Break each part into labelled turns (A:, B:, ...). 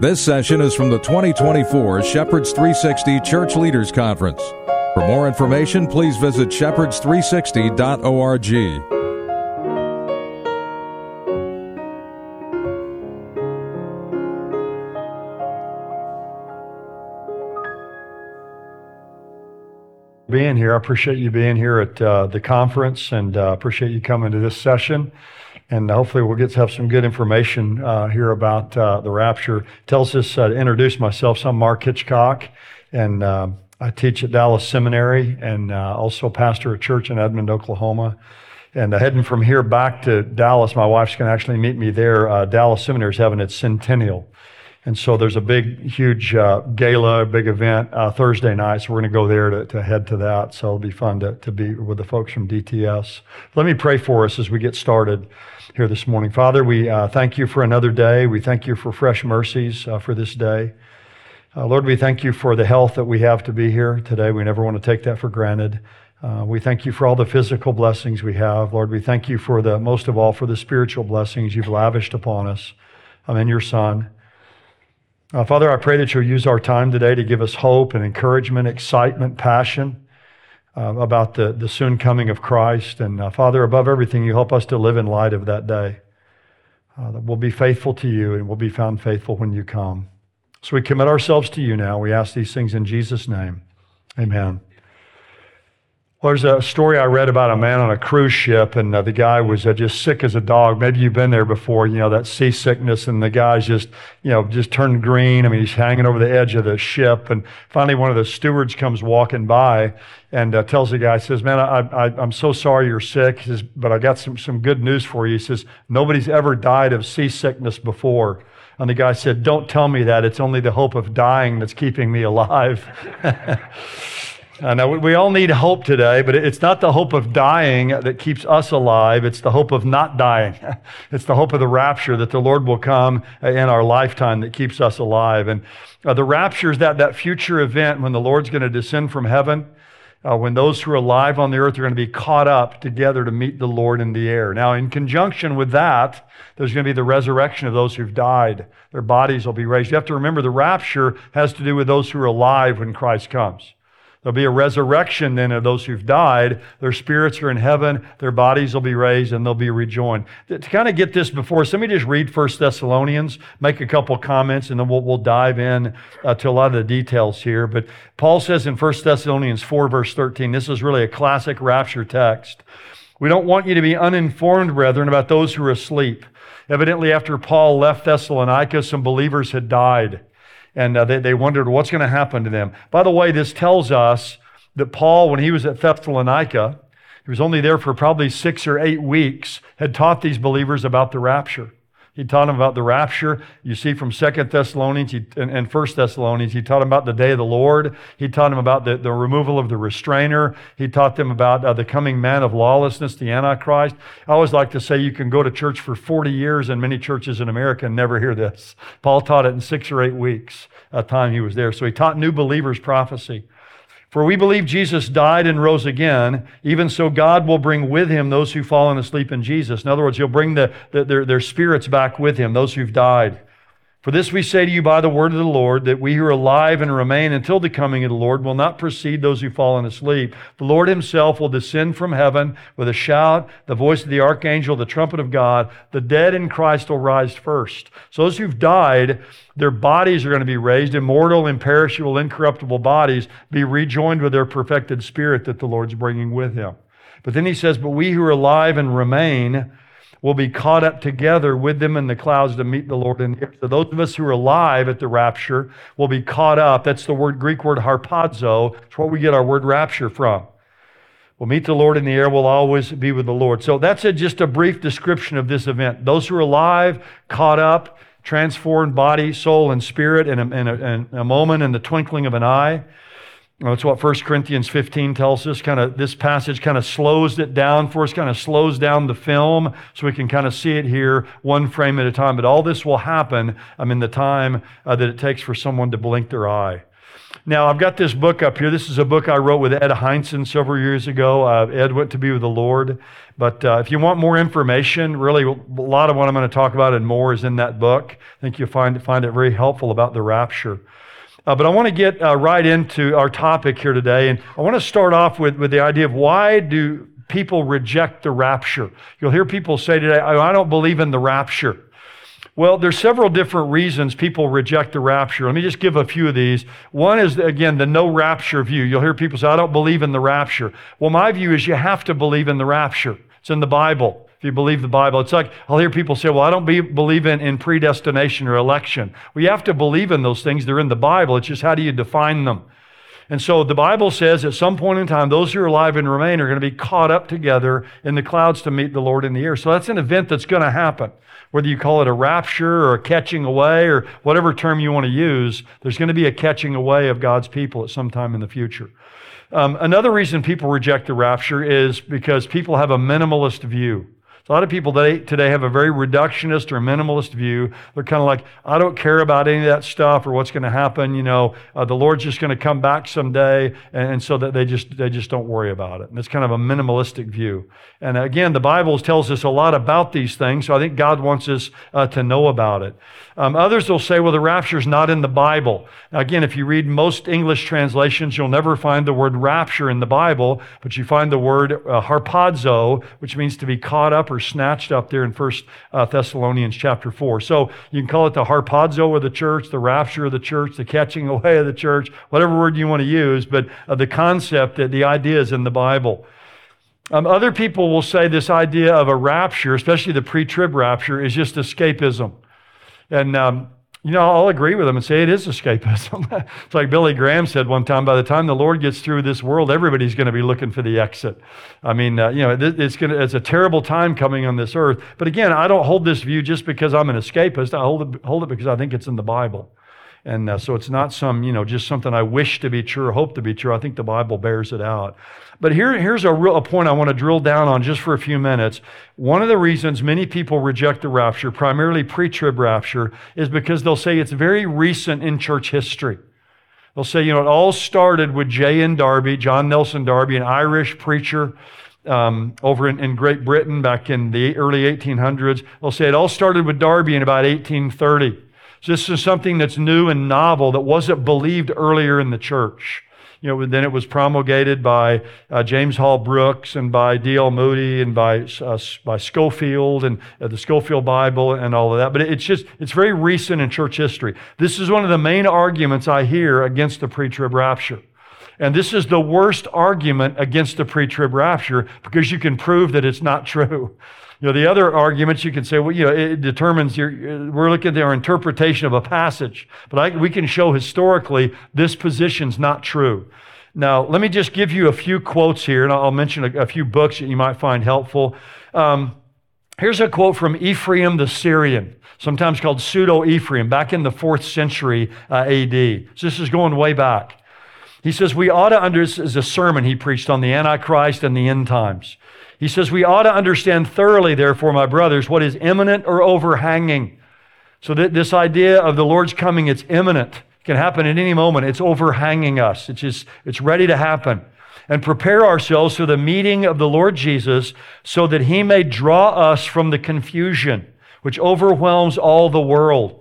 A: This session is from the 2024 Shepherds 360 Church Leaders Conference. For more information, please visit shepherds360.org.
B: Being here. I appreciate you being here at the conference, and appreciate you coming to this session. And hopefully we'll get to have some good information here about the rapture. Tells us to introduce myself. So I'm Mark Hitchcock, and I teach at Dallas Seminary and also pastor a church in Edmond, Oklahoma. And heading from here back to Dallas, my wife's going to actually meet me there. Dallas Seminary is having its centennial. And so there's a big, huge gala, big event Thursday night. So we're going to go there to head to that. So it'll be fun to be with the folks from DTS. Let me pray for us as we get started here this morning. Father, we thank you for another day. We thank you for fresh mercies for this day. Lord, we thank you for the health that we have to be here today. We never want to take that for granted. We thank you for all the physical blessings we have. Lord, we thank you for most of all, for the spiritual blessings you've lavished upon us in your Son. Father, I pray that you'll use our time today to give us hope and encouragement, excitement, passion about the soon coming of Christ. And Father, above everything, you help us to live in light of that day. That we'll be faithful to you and we'll be found faithful when you come. So we commit ourselves to you now. We ask these things in Jesus' name. Amen. Well, there's a story I read about a man on a cruise ship, and the guy was just sick as a dog. Maybe you've been there before, that seasickness, and the guy's just turned green. I mean, he's hanging over the edge of the ship, and finally one of the stewards comes walking by and tells the guy, says, man, I'm so sorry you're sick. He says, but I got some good news for you. He says, nobody's ever died of seasickness before. And the guy said, don't tell me that. It's only the hope of dying that's keeping me alive. I know we all need hope today, but it's not the hope of dying that keeps us alive. It's the hope of not dying. It's the hope of the rapture, that the Lord will come in our lifetime, that keeps us alive. And the rapture is that future event when the Lord's going to descend from heaven, when those who are alive on the earth are going to be caught up together to meet the Lord in the air. Now, in conjunction with that, there's going to be the resurrection of those who've died. Their bodies will be raised. You have to remember the rapture has to do with those who are alive when Christ comes. There'll be a resurrection then of those who've died. Their spirits are in heaven. Their bodies will be raised and they'll be rejoined. To kind of get this before us, let me just read 1 Thessalonians, make a couple comments, and then we'll dive in to a lot of the details here. But Paul says in 1 Thessalonians 4, verse 13, this is really a classic rapture text. We don't want you to be uninformed, brethren, about those who are asleep. Evidently, after Paul left Thessalonica, some believers had died. And they wondered what's going to happen to them. By the way, this tells us that Paul, when he was at Thessalonica, he was only there for probably 6 or 8 weeks, had taught these believers about the rapture. He taught them about the rapture. You see from 2 Thessalonians and 1 Thessalonians, he taught them about the day of the Lord. He taught them about the removal of the restrainer. He taught them about the coming man of lawlessness, the Antichrist. I always like to say you can go to church for 40 years in many churches in America and never hear this. Paul taught it in 6 or 8 weeks, time he was there. So he taught new believers prophecy. For we believe Jesus died and rose again, even so God will bring with him those who've fallen asleep in Jesus. In other words, he'll bring their spirits back with him, those who've died. For this we say to you by the word of the Lord, that we who are alive and remain until the coming of the Lord will not precede those who've fallen asleep. The Lord himself will descend from heaven with a shout, the voice of the archangel, the trumpet of God. The dead in Christ will rise first. So those who've died, their bodies are going to be raised, immortal, imperishable, incorruptible bodies, be rejoined with their perfected spirit that the Lord's bringing with him. But then he says, but we who are alive and remain will be caught up together with them in the clouds to meet the Lord in the air. So those of us who are alive at the rapture will be caught up. That's the Greek word harpazo. It's where we get our word rapture from. We'll meet the Lord in the air. We'll always be with the Lord. So that's just a brief description of this event. Those who are alive, caught up, transformed body, soul, and spirit in a moment, in the twinkling of an eye. That's what 1 Corinthians 15 tells us. This passage kind of slows it down for us, kind of slows down the film so we can kind of see it here one frame at a time. But all this will happen in the time that it takes for someone to blink their eye. Now, I've got this book up here. This is a book I wrote with Ed Heinzen several years ago. Ed went to be with the Lord. But if you want more information, really a lot of what I'm going to talk about and more is in that book. I think you'll find it very helpful about the rapture. But I want to get right into our topic here today. And I want to start off with the idea of why do people reject the rapture? You'll hear people say today, I don't believe in the rapture. Well, there's several different reasons people reject the rapture. Let me just give a few of these. One is, again, the no rapture view. You'll hear people say, I don't believe in the rapture. Well, my view is you have to believe in the rapture. It's in the Bible. If you believe the Bible, it's like I'll hear people say, well, I don't believe in predestination or election. Well, you have to believe in those things. They're in the Bible. It's just how do you define them? And so the Bible says at some point in time, those who are alive and remain are going to be caught up together in the clouds to meet the Lord in the air. So that's an event that's going to happen. Whether you call it a rapture or a catching away or whatever term you want to use, there's going to be a catching away of God's people at some time in the future. Another reason people reject the rapture is because people have a minimalist view. So a lot of people today have a very reductionist or minimalist view. They're kind of like, I don't care about any of that stuff or what's going to happen. The Lord's just going to come back someday, and so that they just don't worry about it. And it's kind of a minimalistic view. And again, the Bible tells us a lot about these things, so I think God wants us to know about it. Others will say, well, the rapture is not in the Bible. Now, again, if you read most English translations, you'll never find the word rapture in the Bible, but you find the word harpazo, which means to be caught up or snatched up there in 1 Thessalonians chapter 4. So you can call it the harpazo of the church, the rapture of the church, the catching away of the church, whatever word you want to use, but the concept, the idea is in the Bible. Other people will say this idea of a rapture, especially the pre-trib rapture, is just escapism. And, I'll agree with them and say it is escapism. It's like Billy Graham said one time, by the time the Lord gets through this world, everybody's going to be looking for the exit. I mean, it's a terrible time coming on this earth. But again, I don't hold this view just because I'm an escapist. I hold it because I think it's in the Bible. And so it's not just something I wish to be true or hope to be true. I think the Bible bears it out. But here's a point I want to drill down on just for a few minutes. One of the reasons many people reject the rapture, primarily pre-trib rapture, is because they'll say it's very recent in church history. They'll say, it all started with J.N. Darby, John Nelson Darby, an Irish preacher over in Great Britain back in the early 1800s. They'll say it all started with Darby in about 1830. So this is something that's new and novel that wasn't believed earlier in the church. Then it was promulgated by James Hall Brooks and by D.L. Moody and by Scofield and the Scofield Bible and all of that. But it's very recent in church history. This is one of the main arguments I hear against the pre-trib rapture. And this is the worst argument against the pre-trib rapture because you can prove that it's not true. The other arguments you can say, it determines we're looking at our interpretation of a passage, but we can show historically this position's not true. Now, let me just give you a few quotes here, and I'll mention a few books that you might find helpful. Here's a quote from Ephraim the Syrian, sometimes called Pseudo-Ephraim, back in the 4th century AD. So this is going way back. He says, this is a sermon he preached on the Antichrist and the end times. He says, we ought to understand thoroughly, therefore, my brothers, what is imminent or overhanging. So this idea of the Lord's coming, it's imminent. It can happen at any moment. It's overhanging us. It's ready to happen. And prepare ourselves for the meeting of the Lord Jesus so that he may draw us from the confusion which overwhelms all the world.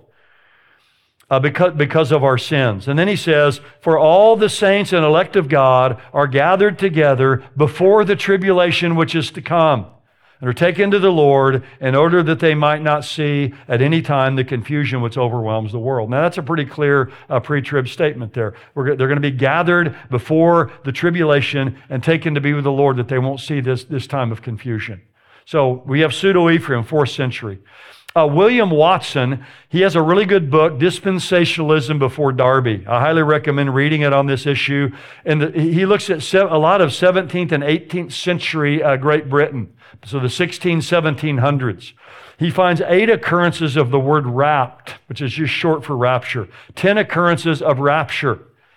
B: Because of our sins. And then he says, for all the saints and elect of God are gathered together before the tribulation which is to come, and are taken to the Lord in order that they might not see at any time the confusion which overwhelms the world. Now that's a pretty clear pre-trib statement there. They're going to be gathered before the tribulation and taken to be with the Lord, that they won't see this time of confusion. So we have Pseudo-Ephraim, 4th century. William Watson, he has a really good book, Dispensationalism Before Darby. I highly recommend reading it on this issue. And he looks at a lot of 17th and 18th century Great Britain, so the 1700s. He finds 8 occurrences of the word rapt, which is just short for rapture, 10 occurrences of rapture,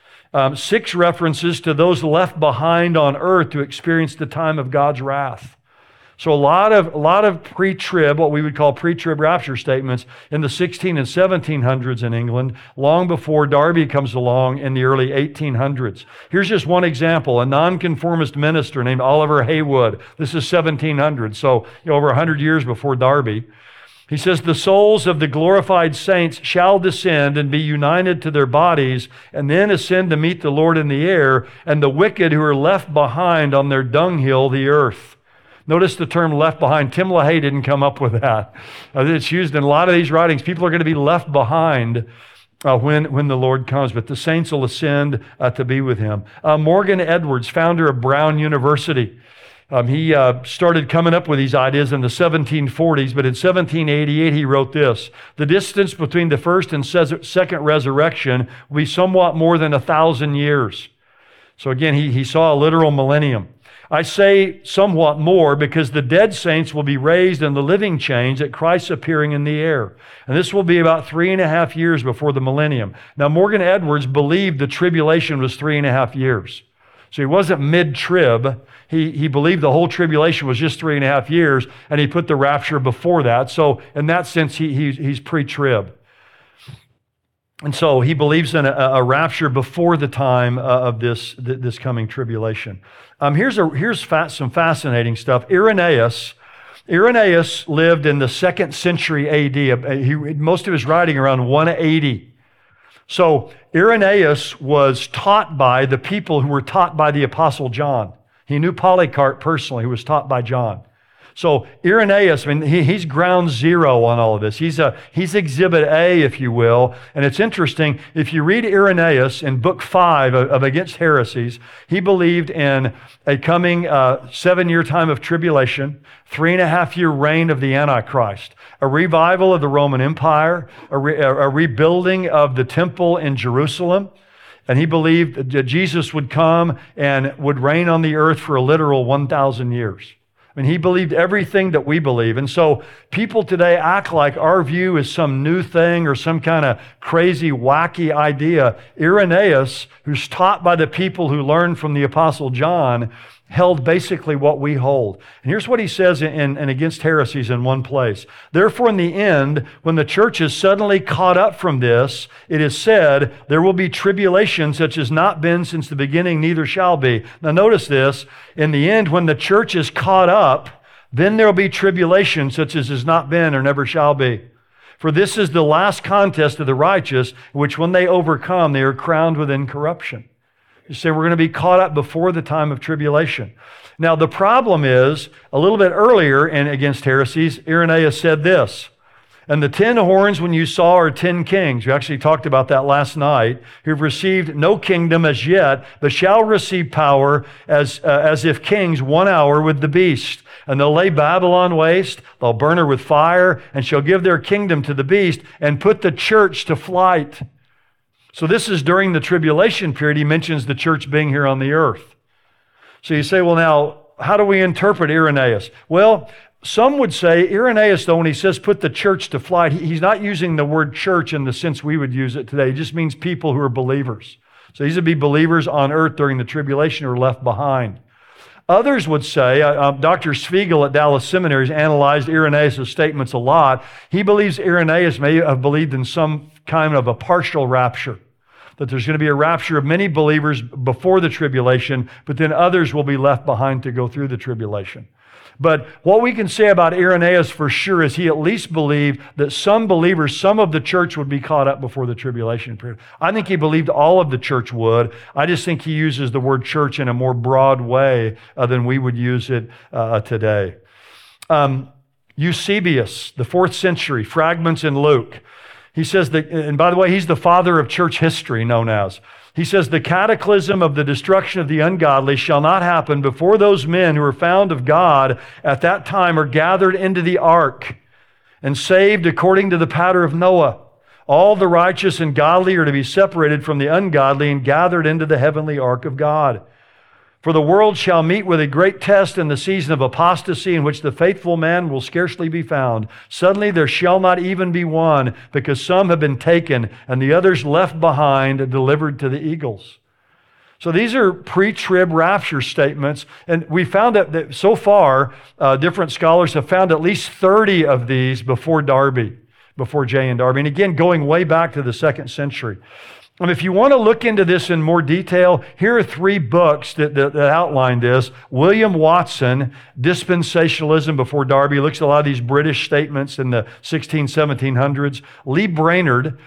B: 6 references to those left behind on earth to experience the time of God's wrath. So a lot of pre-trib, what we would call pre-trib rapture statements in the 16 and 1700s in England, long before Darby comes along in the early 1800s. Here's just one example, a nonconformist minister named Oliver Haywood. This is 1700, so over 100 years before Darby. He says, the souls of the glorified saints shall descend and be united to their bodies, and then ascend to meet the Lord in the air, and the wicked who are left behind on their dunghill, the earth. Notice the term left behind. Tim LaHaye didn't come up with that. It's used in a lot of these writings. People are going to be left behind when the Lord comes, but the saints will ascend to be with him. Morgan Edwards, founder of Brown University, he started coming up with these ideas in the 1740s, but in 1788 he wrote this: the distance between the first and second resurrection will be somewhat more than 1,000 years. So again, he saw a literal millennium. I say somewhat more because the dead saints will be raised in the living change at Christ's appearing in the air. And this will be about 3.5 years before the millennium. Now, Morgan Edwards believed the tribulation was 3.5 years. So he wasn't mid-trib. He believed the whole tribulation was just 3.5 years, and he put the rapture before that. So in that sense, he's pre-trib. And so he believes in a rapture before the time of this coming tribulation. Here's some fascinating stuff. Irenaeus lived in the 2nd century AD. Most of his writing around 180. So Irenaeus was taught by the people who were taught by the Apostle John. He knew Polycarp personally, who was taught by John. So Irenaeus, he's ground zero on all of this. He's exhibit A, if you will. And it's interesting, if you read Irenaeus in book 5 of Against Heresies, he believed in a coming 7-year time of tribulation, 3.5-year reign of the Antichrist, a revival of the Roman Empire, a rebuilding of the temple in Jerusalem. And he believed that Jesus would come and would reign on the earth for a literal 1,000 years. He believed everything that we believe. And so people today act like our view is some new thing or some kind of crazy, wacky idea. Irenaeus, who's taught by the people who learned from the Apostle John, held basically what we hold. And here's what he says in Against Heresies in one place. Therefore, in the end, when the church is suddenly caught up from this, it is said, there will be tribulation such as not been since the beginning, neither shall be. Now notice this, in the end, when the church is caught up, then there will be tribulation such as has not been or never shall be. For this is the last contest of the righteous, which when they overcome, they are crowned with incorruption. You say we're going to be caught up before the time of tribulation. Now, the problem is, a little bit earlier in Against Heresies, Irenaeus said this, and the 10 horns when you saw are 10 kings. We actually talked about that last night, who've received no kingdom as yet, but shall receive power as if kings 1 hour with the beast. And they'll lay Babylon waste, they'll burn her with fire, and shall give their kingdom to the beast and put the church to flight. So this is during the tribulation period. He mentions the church being here on the earth. So you say, well, now, how do we interpret Irenaeus? Well, some would say Irenaeus, though, when he says put the church to flight, he's not using the word church in the sense we would use it today. He just means people who are believers. So these would be believers on earth during the tribulation who are left behind. Others would say, Dr. Spiegel at Dallas Seminary has analyzed Irenaeus' statements a lot. He believes Irenaeus may have believed in some kind of a partial rapture, that there's going to be a rapture of many believers before the tribulation, but then others will be left behind to go through the tribulation. But what we can say about Irenaeus for sure is he at least believed that some believers, some of the church would be caught up before the tribulation period. I think he believed all of the church would. I just think he uses the word church in a more broad way than we would use it today. Eusebius, the 4th century, fragments in Luke. He says that, and by the way, he's the father of church history, known as. He says, the cataclysm of the destruction of the ungodly shall not happen before those men who are found of God at that time are gathered into the ark and saved according to the pattern of Noah. All the righteous and godly are to be separated from the ungodly and gathered into the heavenly ark of God. For the world shall meet with a great test in the season of apostasy, in which the faithful man will scarcely be found. Suddenly there shall not even be one, because some have been taken, and the others left behind and delivered to the eagles. So these are pre-trib rapture statements, and we found that so far, different scholars have found at least 30 of these before Darby, before J and Darby, and again, going way back to the 2nd century. And if you want to look into this in more detail, here are 3 books that outline this. William Watson, Dispensationalism Before Darby, looks at a lot of these British statements in the 1700s. Lee Brainerd,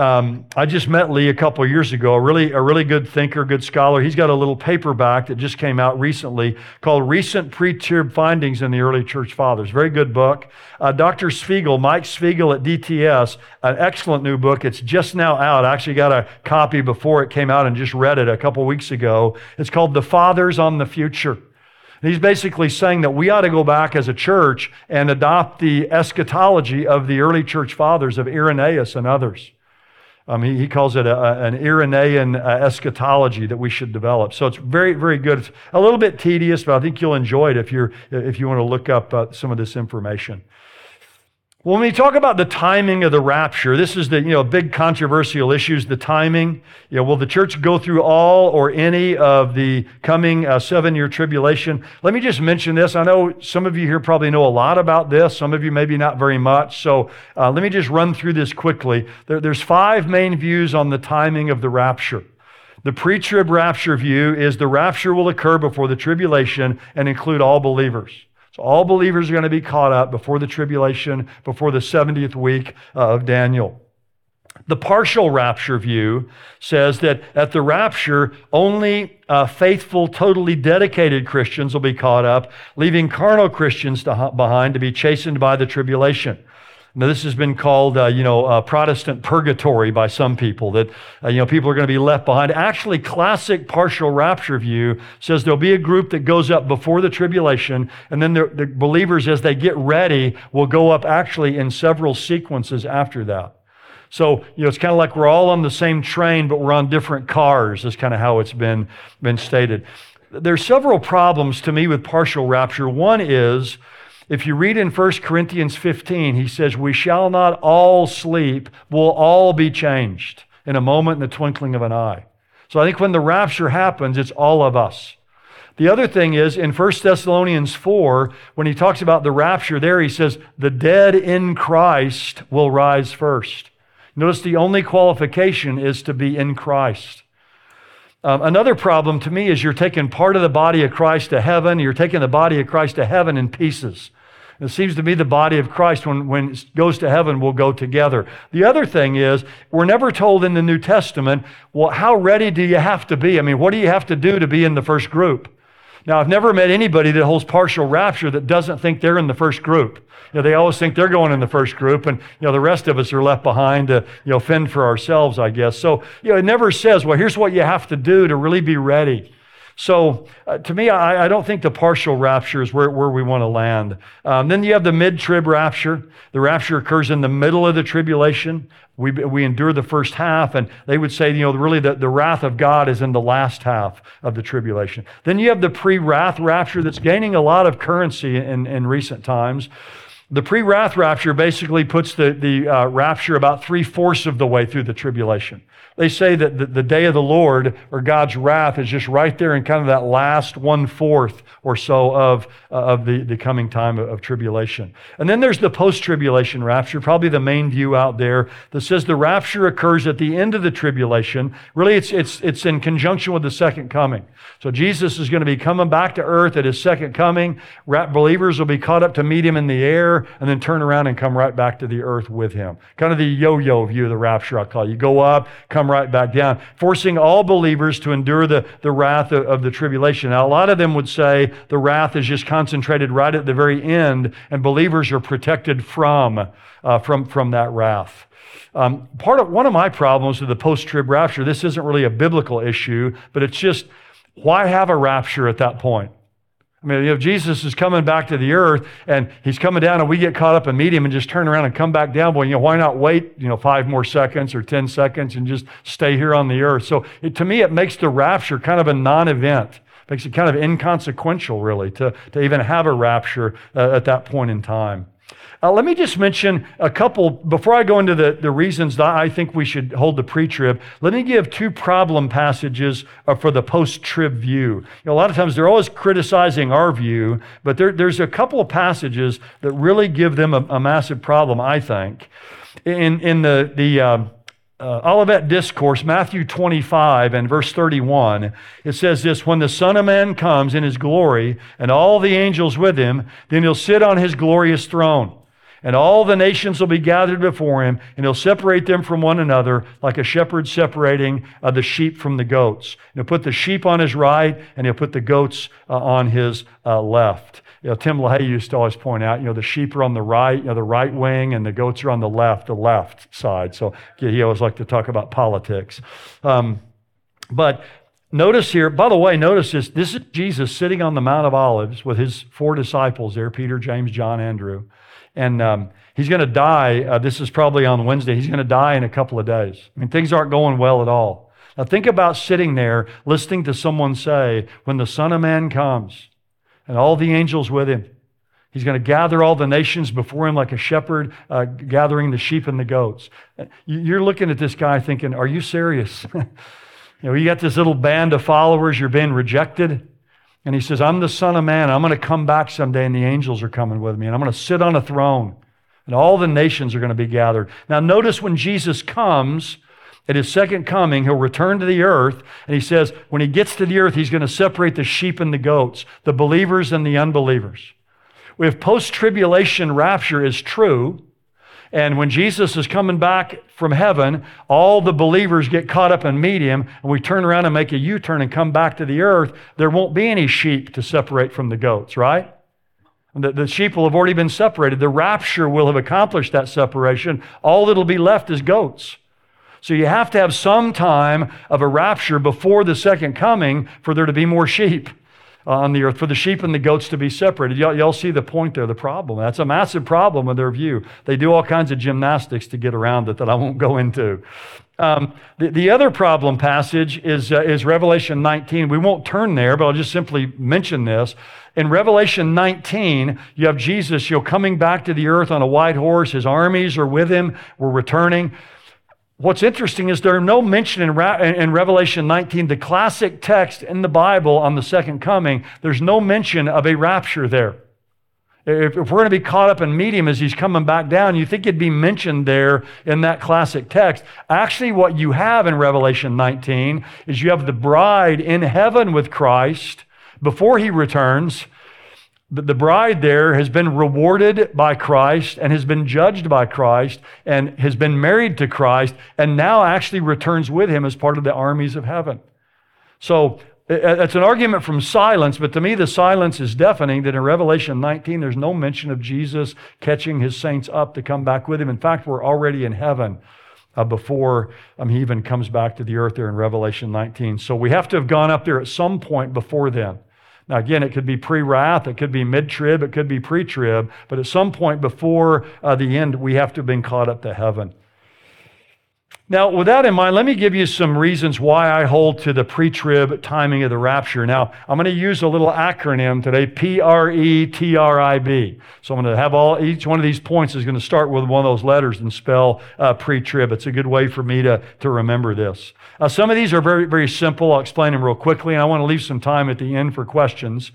B: I just met Lee a couple of years ago, a really good thinker, good scholar. He's got a little paperback that just came out recently called Recent Pre-Trib Findings in the Early Church Fathers. Very good book. Dr. Spiegel, Mike Spiegel at DTS, an excellent new book. It's just now out. I actually got a copy before it came out and just read it a couple weeks ago. It's called The Fathers on the Future. He's basically saying that we ought to go back as a church and adopt the eschatology of the early church fathers, of Irenaeus and others. He calls it an Irenaean eschatology that we should develop. So it's very, very good. It's a little bit tedious, but I think you'll enjoy it if you want to look up some of this information. When we talk about the timing of the rapture, this is the big controversial issues, the timing. Will the church go through all or any of the coming 7-year tribulation? Let me just mention this. I know some of you here probably know a lot about this. Some of you maybe not very much. So let me just run through this quickly. There's 5 main views on the timing of the rapture. The pre-trib rapture view is the rapture will occur before the tribulation and include all believers. So all believers are going to be caught up before the tribulation, before the 70th week of Daniel. The partial rapture view says that at the rapture, only faithful, totally dedicated Christians will be caught up, leaving carnal Christians behind to be chastened by the tribulation. Now, this has been called, Protestant purgatory by some people, that, people are going to be left behind. Actually, classic partial rapture view says there'll be a group that goes up before the tribulation, and then the believers, as they get ready, will go up actually in several sequences after that. So, it's kind of like we're all on the same train, but we're on different cars. That's kind of how it's been stated. There's several problems to me with partial rapture. One is, if you read in 1 Corinthians 15, he says, we shall not all sleep, we'll all be changed in a moment, in the twinkling of an eye. So I think when the rapture happens, it's all of us. The other thing is, in 1 Thessalonians 4, when he talks about the rapture there, he says, the dead in Christ will rise first. Notice the only qualification is to be in Christ. Another problem to me is you're taking part of the body of Christ to heaven, you're taking the body of Christ to heaven in pieces. It seems to me the body of Christ, when it goes to heaven, will go together. The other thing is, we're never told in the New Testament, well, how ready do you have to be? I mean, what do you have to do to be in the first group? Now, I've never met anybody that holds partial rapture that doesn't think they're in the first group. They always think they're going in the first group, and the rest of us are left behind to fend for ourselves, I guess. So it never says, well, here's what you have to do to really be ready. So to me, I don't think the partial rapture is where we want to land. Then you have the mid-trib rapture. The rapture occurs in the middle of the tribulation. We endure the first half, and they would say, really the wrath of God is in the last half of the tribulation. Then you have the pre-wrath rapture that's gaining a lot of currency in recent times. The pre-wrath rapture basically puts the rapture about 3/4 of the way through the tribulation. They say that the day of the Lord, or God's wrath, is just right there in kind of that last 1/4 or so of the coming time of tribulation. And then there's the post-tribulation rapture, probably the main view out there, that says the rapture occurs at the end of the tribulation. Really, it's in conjunction with the second coming. So Jesus is going to be coming back to earth at his second coming. Believers will be caught up to meet him in the air, and then turn around and come right back to the earth with him. Kind of the yo-yo view of the rapture, I'll call it. You go up, come right back down, forcing all believers to endure the wrath of the tribulation. Now, a lot of them would say the wrath is just concentrated right at the very end, and believers are protected from that wrath. One of my problems with the post-trib rapture, this isn't really a biblical issue, but it's just, why have a rapture at that point? I mean, if Jesus is coming back to the earth and he's coming down and we get caught up and meet him and just turn around and come back down, well, why not wait, 5 more seconds or 10 seconds and just stay here on the earth? So to me, it makes the rapture kind of a non-event. Makes it kind of inconsequential, really, to even have a rapture at that point in time. Let me just mention a couple, before I go into the reasons that I think we should hold the pre-trib, let me give two problem passages for the post-trib view. A lot of times they're always criticizing our view, but there's a couple of passages that really give them a massive problem, I think. In the Olivet Discourse, Matthew 25 and verse 31, it says this, when the Son of Man comes in his glory and all the angels with him, then he'll sit on his glorious throne. And all the nations will be gathered before him, and he'll separate them from one another like a shepherd separating the sheep from the goats. And he'll put the sheep on his right, and he'll put the goats on his left. Tim LaHaye used to always point out, the sheep are on the right, the right wing, and the goats are on the left side. So he always liked to talk about politics. But notice here, by the way, notice this. This is Jesus sitting on the Mount of Olives with his 4 disciples there, Peter, James, John, Andrew. And he's going to die. This is probably on Wednesday. He's going to die in a couple of days. Things aren't going well at all. Now think about sitting there listening to someone say, when the Son of Man comes and all the angels with him, he's going to gather all the nations before him like a shepherd gathering the sheep and the goats. You're looking at this guy thinking, are you serious? You got this little band of followers, you're being rejected. And he says, I'm the Son of Man. I'm going to come back someday, and the angels are coming with me. And I'm going to sit on a throne, and all the nations are going to be gathered. Now, notice when Jesus comes, at his second coming, he'll return to the earth. And he says, when he gets to the earth, he's going to separate the sheep and the goats, the believers and the unbelievers. If post-tribulation rapture is true, and when Jesus is coming back from heaven, all the believers get caught up and meet him, and we turn around and make a U-turn and come back to the earth, there won't be any sheep to separate from the goats, right? The sheep will have already been separated. The rapture will have accomplished that separation. All that'll be left is goats. So you have to have some time of a rapture before the second coming for there to be more sheep on the earth, for the sheep and the goats to be separated. Y'all see the point there, the problem. That's a massive problem with their view. They do all kinds of gymnastics to get around it that I won't go into. The other problem passage is Revelation 19. We won't turn there, but I'll just simply mention this. In Revelation 19, you have Jesus, coming back to the earth on a white horse. His armies are with him. We're returning. What's interesting is there's no mention in Revelation 19, the classic text in the Bible on the second coming, there's no mention of a rapture there. If we're going to be caught up and meet him as he's coming back down, you think it'd be mentioned there in that classic text. Actually, what you have in Revelation 19 is you have the bride in heaven with Christ before he returns. The bride there has been rewarded by Christ and has been judged by Christ and has been married to Christ and now actually returns with him as part of the armies of heaven. So it's an argument from silence, but to me the silence is deafening that in Revelation 19 there's no mention of Jesus catching his saints up to come back with him. In fact, we're already in heaven before he even comes back to the earth there in Revelation 19. So we have to have gone up there at some point before then. Now, again, it could be pre-wrath, it could be mid-trib, it could be pre-trib, but at some point before the end, we have to have been caught up to heaven. Now, with that in mind, let me give you some reasons why I hold to the pre-trib timing of the rapture. Now, I'm going to use a little acronym today, PRETRIB. So I'm going to have each one of these points is going to start with one of those letters and spell pre-trib. It's a good way for me to remember this. Some of these are very, very simple. I'll explain them real quickly, and I want to leave some time at the end for questions.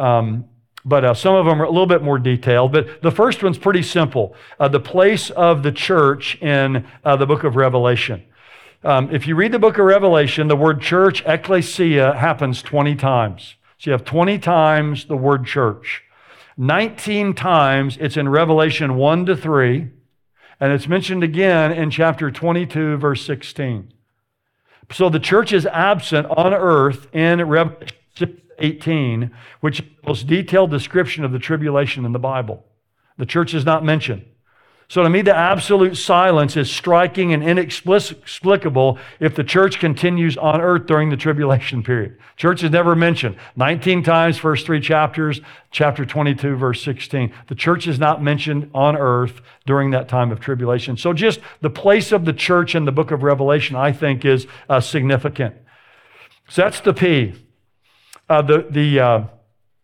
B: But some of them are a little bit more detailed. But the first one's pretty simple. The place of the church in the book of Revelation. If you read the book of Revelation, the word church, ecclesia, happens 20 times. So you have 20 times the word church. 19 times it's in Revelation 1-3, and it's mentioned again in chapter 22, verse 16. So the church is absent on earth in Revelation 18, which is the most detailed description of the tribulation in the Bible. The church is not mentioned. So to me, the absolute silence is striking and inexplicable if the church continues on earth during the tribulation period. Church is never mentioned. 19 times, first 3 chapters, chapter 22, verse 16. The church is not mentioned on earth during that time of tribulation. So just the place of the church in the book of Revelation, I think, is significant. So that's the P. The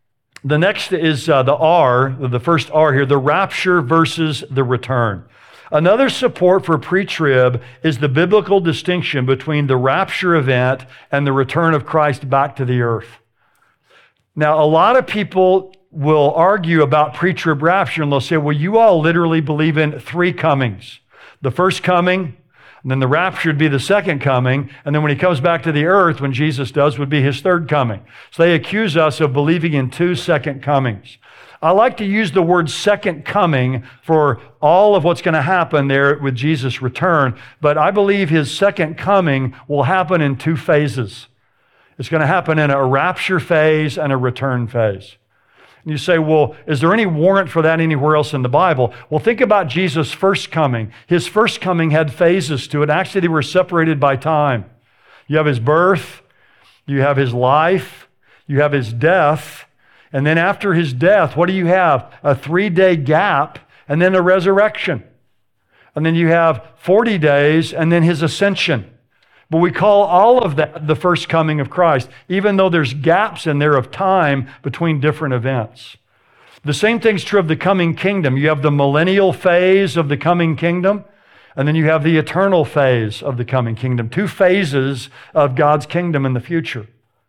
B: The next is the R, the first R here, the rapture versus the return. Another support for pre-trib is the biblical distinction between the rapture event and the return of Christ back to the earth. Now, a lot of people will argue about pre-trib rapture, and they'll say, well, you all literally believe in three comings. The first coming, and then the rapture would be the second coming, and then when he comes back to the earth, when Jesus does, would be his third coming. So they accuse us of believing in two second comings. I like to use the word second coming for all of what's going to happen there with Jesus' return, but I believe his second coming will happen in two phases. It's going to happen in a rapture phase and a return phase. And you say, well, is there any warrant for that anywhere else in the Bible? Well, think about Jesus' first coming. His first coming had phases to it. Actually, they were separated by time. You have his birth, you have his life, you have his death, and then after his death, what do you have? A 3-day gap, and then a resurrection. And then you have 40 days, and then his ascension. But we call all of that the first coming of Christ, even though there's gaps in there of time between different events. The same thing's true of the coming kingdom. You have the millennial phase of the coming kingdom, and then you have the eternal phase of the coming kingdom. Two phases of God's kingdom in the future.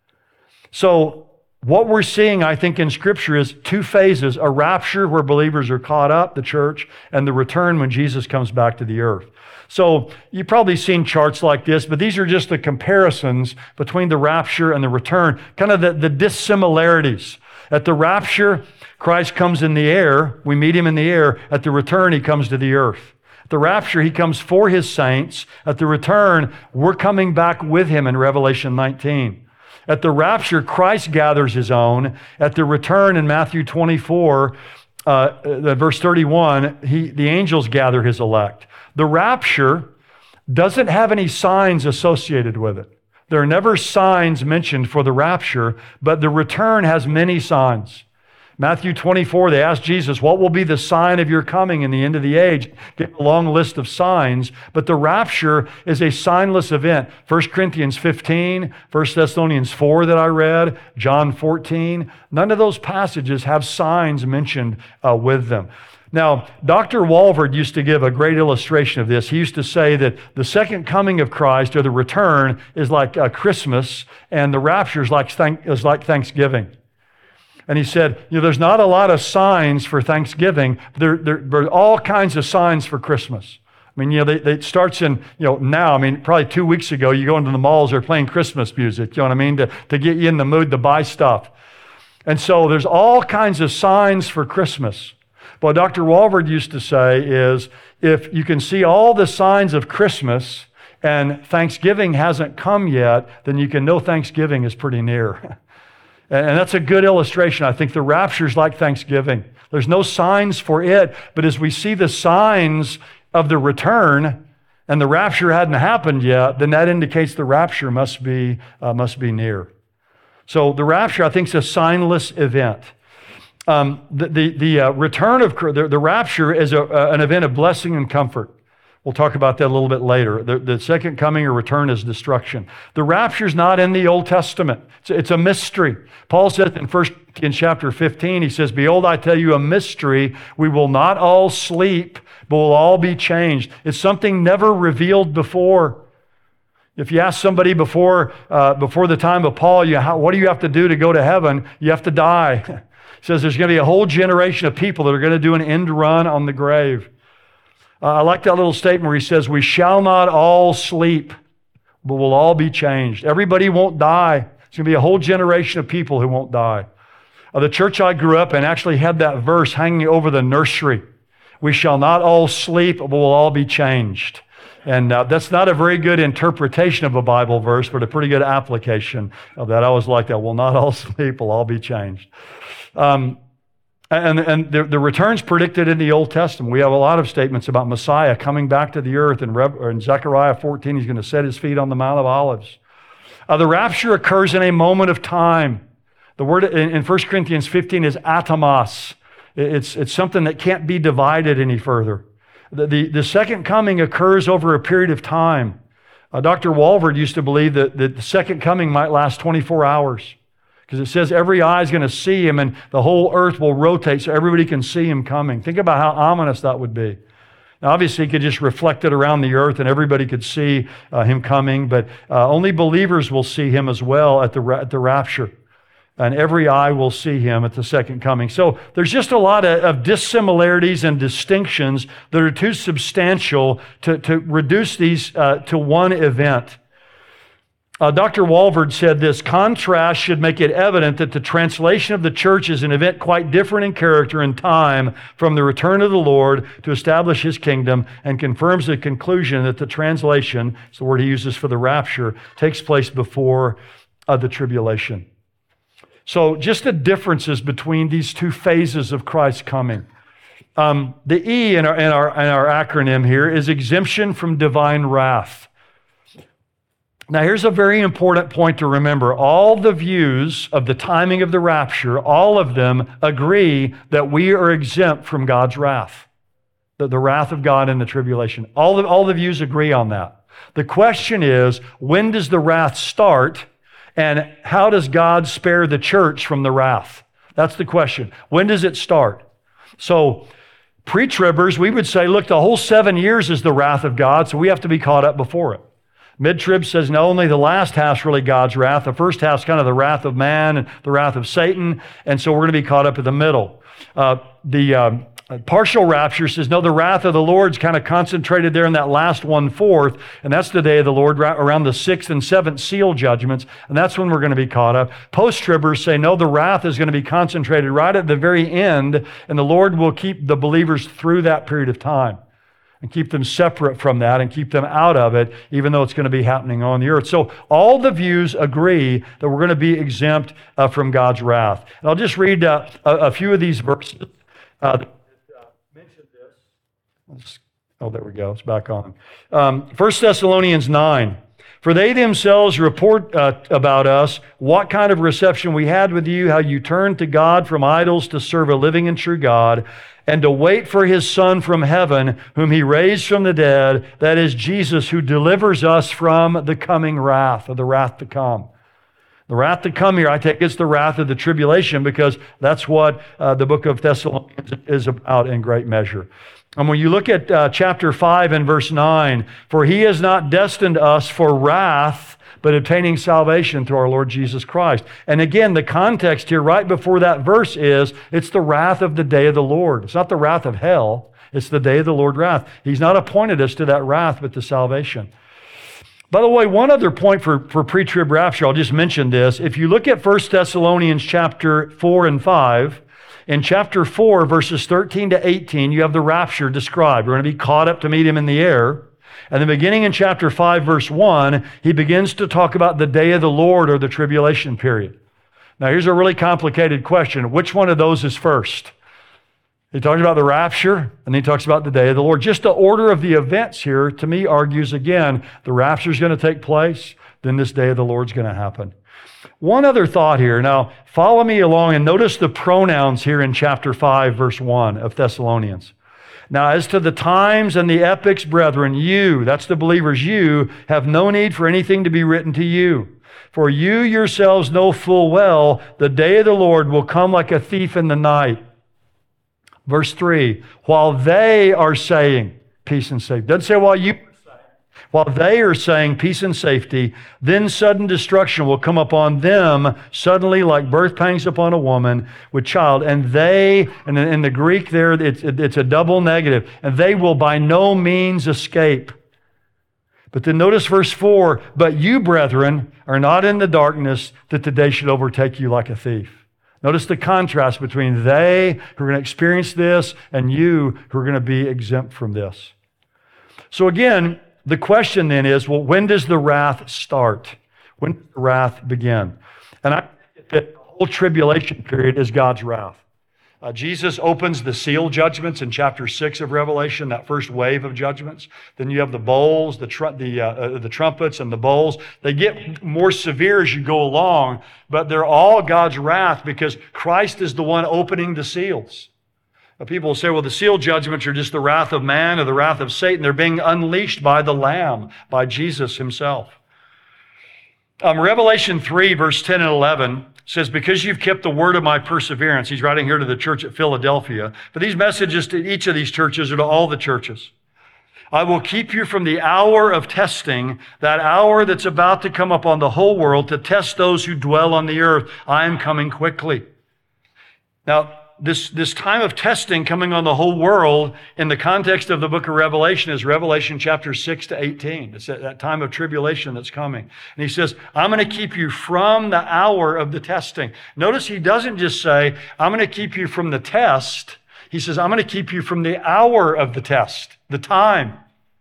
B: So what we're seeing, I think, in Scripture is two phases: a rapture where believers are caught up, the church, and the return when Jesus comes back to the earth. So you've probably seen charts like this, but these are just the comparisons between the rapture and the return, kind of the dissimilarities. At the rapture, Christ comes in the air. We meet him in the air. At the return, he comes to the earth. At the rapture, he comes for his saints. At the return, we're coming back with him in Revelation 19. At the rapture, Christ gathers his own. At the return in Matthew 24, verse 31, the angels gather his elect. The rapture doesn't have any signs associated with it. There are never signs mentioned for the rapture, but the return has many signs. Matthew 24, they asked Jesus, what will be the sign of your coming in the end of the age? Get a long list of signs, but the rapture is a signless event. 1 Corinthians 15, 1 Thessalonians 4 that I read, John 14, none of those passages have signs mentioned with them. Now, Dr. Walvoord used to give a great illustration of this. He used to say that the second coming of Christ, or the return, is like Christmas, and the rapture is like Thanksgiving. And he said, there's not a lot of signs for Thanksgiving. There are all kinds of signs for Christmas. I mean, it starts in, now. I mean, probably 2 weeks ago, you go into the malls, they're playing Christmas music, you know what I mean, to get you in the mood to buy stuff. And so there's all kinds of signs for Christmas. What Dr. Walvoord used to say is, if you can see all the signs of Christmas and Thanksgiving hasn't come yet, then you can know Thanksgiving is pretty near. And that's a good illustration. I think the rapture is like Thanksgiving. There's no signs for it, but as we see the signs of the return, and the rapture hadn't happened yet, then that indicates the rapture must be near. So the rapture, I think, is a signless event. The return of the rapture is an event of blessing and comfort. We'll talk about that a little bit later. The second coming or return is destruction. The rapture is not in the Old Testament. It's a mystery. Paul says in 1 Corinthians chapter 15, he says, behold, I tell you a mystery. We will not all sleep, but we'll all be changed. It's something never revealed before. If you ask somebody before the time of Paul, what do you have to do to go to heaven? You have to die. He says there's going to be a whole generation of people that are going to do an end run on the grave. I like that little statement where he says, we shall not all sleep, but we'll all be changed. Everybody won't die. It's going to be a whole generation of people who won't die. The church I grew up in actually had that verse hanging over the nursery. We shall not all sleep, but we'll all be changed. And that's not a very good interpretation of a Bible verse, but a pretty good application of that. I always like that. We'll not all sleep, we'll all be changed. And the return's predicted in the Old Testament. We have a lot of statements about Messiah coming back to the earth. In Zechariah 14, he's going to set his feet on the Mount of Olives. The rapture occurs in a moment of time. The word in 1 Corinthians 15 is atomos. It's something that can't be divided any further. The second coming occurs over a period of time. Dr. Walvoord used to believe that the second coming might last 24 hours. Because it says every eye is going to see him and the whole earth will rotate so everybody can see him coming. Think about how ominous that would be. Now, obviously, he could just reflect it around the earth and everybody could see him coming, but only believers will see him as well at the rapture. And every eye will see him at the second coming. So there's just a lot of dissimilarities and distinctions that are too substantial to reduce these to one event. Dr. Walvoord said this: contrast should make it evident that the translation of the church is an event quite different in character and time from the return of the Lord to establish his kingdom, and confirms the conclusion that the translation, it's the word he uses for the rapture, takes place before the tribulation. So just the differences between these two phases of Christ's coming. The E in our acronym here is exemption from divine wrath. Now here's a very important point to remember. All the views of the timing of the rapture, all of them agree that we are exempt from God's wrath. The wrath of God in the tribulation. All the views agree on that. The question is, when does the wrath start? And how does God spare the church from the wrath? That's the question. When does it start? So, pre-tribbers, we would say, look, the whole 7 years is the wrath of God, so we have to be caught up before it. Mid-trib says, no, only the last half's really God's wrath. The first half's kind of the wrath of man and the wrath of Satan, and so we're going to be caught up in the middle. Partial rapture says, no, the wrath of the Lord's kind of concentrated there in that last 1/4, and that's the day of the Lord around the 6th and 7th seal judgments, and that's when we're going to be caught up. Post-tribbers say, no, the wrath is going to be concentrated right at the very end, and the Lord will keep the believers through that period of time and keep them separate from that and keep them out of it, even though it's going to be happening on the earth. So all the views agree that we're going to be exempt from God's wrath. And I'll just read a few of these verses. Oh, there we go. It's back on. 1 Thessalonians 9. For they themselves report about us what kind of reception we had with you, how you turned to God from idols to serve a living and true God, and to wait for his Son from heaven, whom he raised from the dead, that is Jesus, who delivers us from the coming wrath, or the wrath to come. The wrath to come here, I take it's the wrath of the tribulation, because that's what the book of Thessalonians is about in great measure. And when you look at chapter 5 and verse 9, for he has not destined us for wrath, but obtaining salvation through our Lord Jesus Christ. And again, the context here right before that verse is, it's the wrath of the day of the Lord. It's not the wrath of hell. It's the day of the Lord wrath. He's not appointed us to that wrath, but to salvation. By the way, one other point for pre-trib rapture, I'll just mention this. If you look at 1 Thessalonians chapter 4 and 5, in chapter 4, verses 13 to 18, you have the rapture described. We're going to be caught up to meet him in the air. And then beginning in chapter 5, verse 1, he begins to talk about the day of the Lord, or the tribulation period. Now, here's a really complicated question. Which one of those is first? He talks about the rapture, and then he talks about the day of the Lord. Just the order of the events here, to me, argues again, the rapture is going to take place, then this day of the Lord is going to happen. One other thought here. Now, follow me along and notice the pronouns here in chapter 5, verse 1 of Thessalonians. Now, as to the times and the epochs, brethren, you, that's the believers, you have no need for anything to be written to you. For you yourselves know full well the day of the Lord will come like a thief in the night. Verse 3, while they are saying peace and safety. Doesn't say while they are saying peace and safety, then sudden destruction will come upon them suddenly like birth pangs upon a woman with child. And they, and in the Greek there, it's a double negative, and they will by no means escape. But then notice verse 4, but you, brethren, are not in the darkness that the day should overtake you like a thief. Notice the contrast between they who are going to experience this and you who are going to be exempt from this. So again, the question then is, well, when does the wrath start? When does the wrath begin? And I think that the whole tribulation period is God's wrath. Jesus opens the seal judgments in chapter 6 of Revelation, that first wave of judgments. Then you have the bowls, the trumpets and the bowls. They get more severe as you go along, but they're all God's wrath because Christ is the one opening the seals. People will say, well, the seal judgments are just the wrath of man or the wrath of Satan. They're being unleashed by the Lamb, by Jesus himself. Revelation 3, verse 10 and 11 says, because you've kept the word of my perseverance. He's writing here to the church at Philadelphia. But these messages to each of these churches are to all the churches. I will keep you from the hour of testing, that hour that's about to come upon the whole world to test those who dwell on the earth. I am coming quickly. Now, this time of testing coming on the whole world in the context of the book of Revelation is Revelation chapter 6 to 18. It's that time of tribulation that's coming. And he says, I'm going to keep you from the hour of the testing. Notice he doesn't just say, I'm going to keep you from the test. He says, I'm going to keep you from the hour of the test, the time.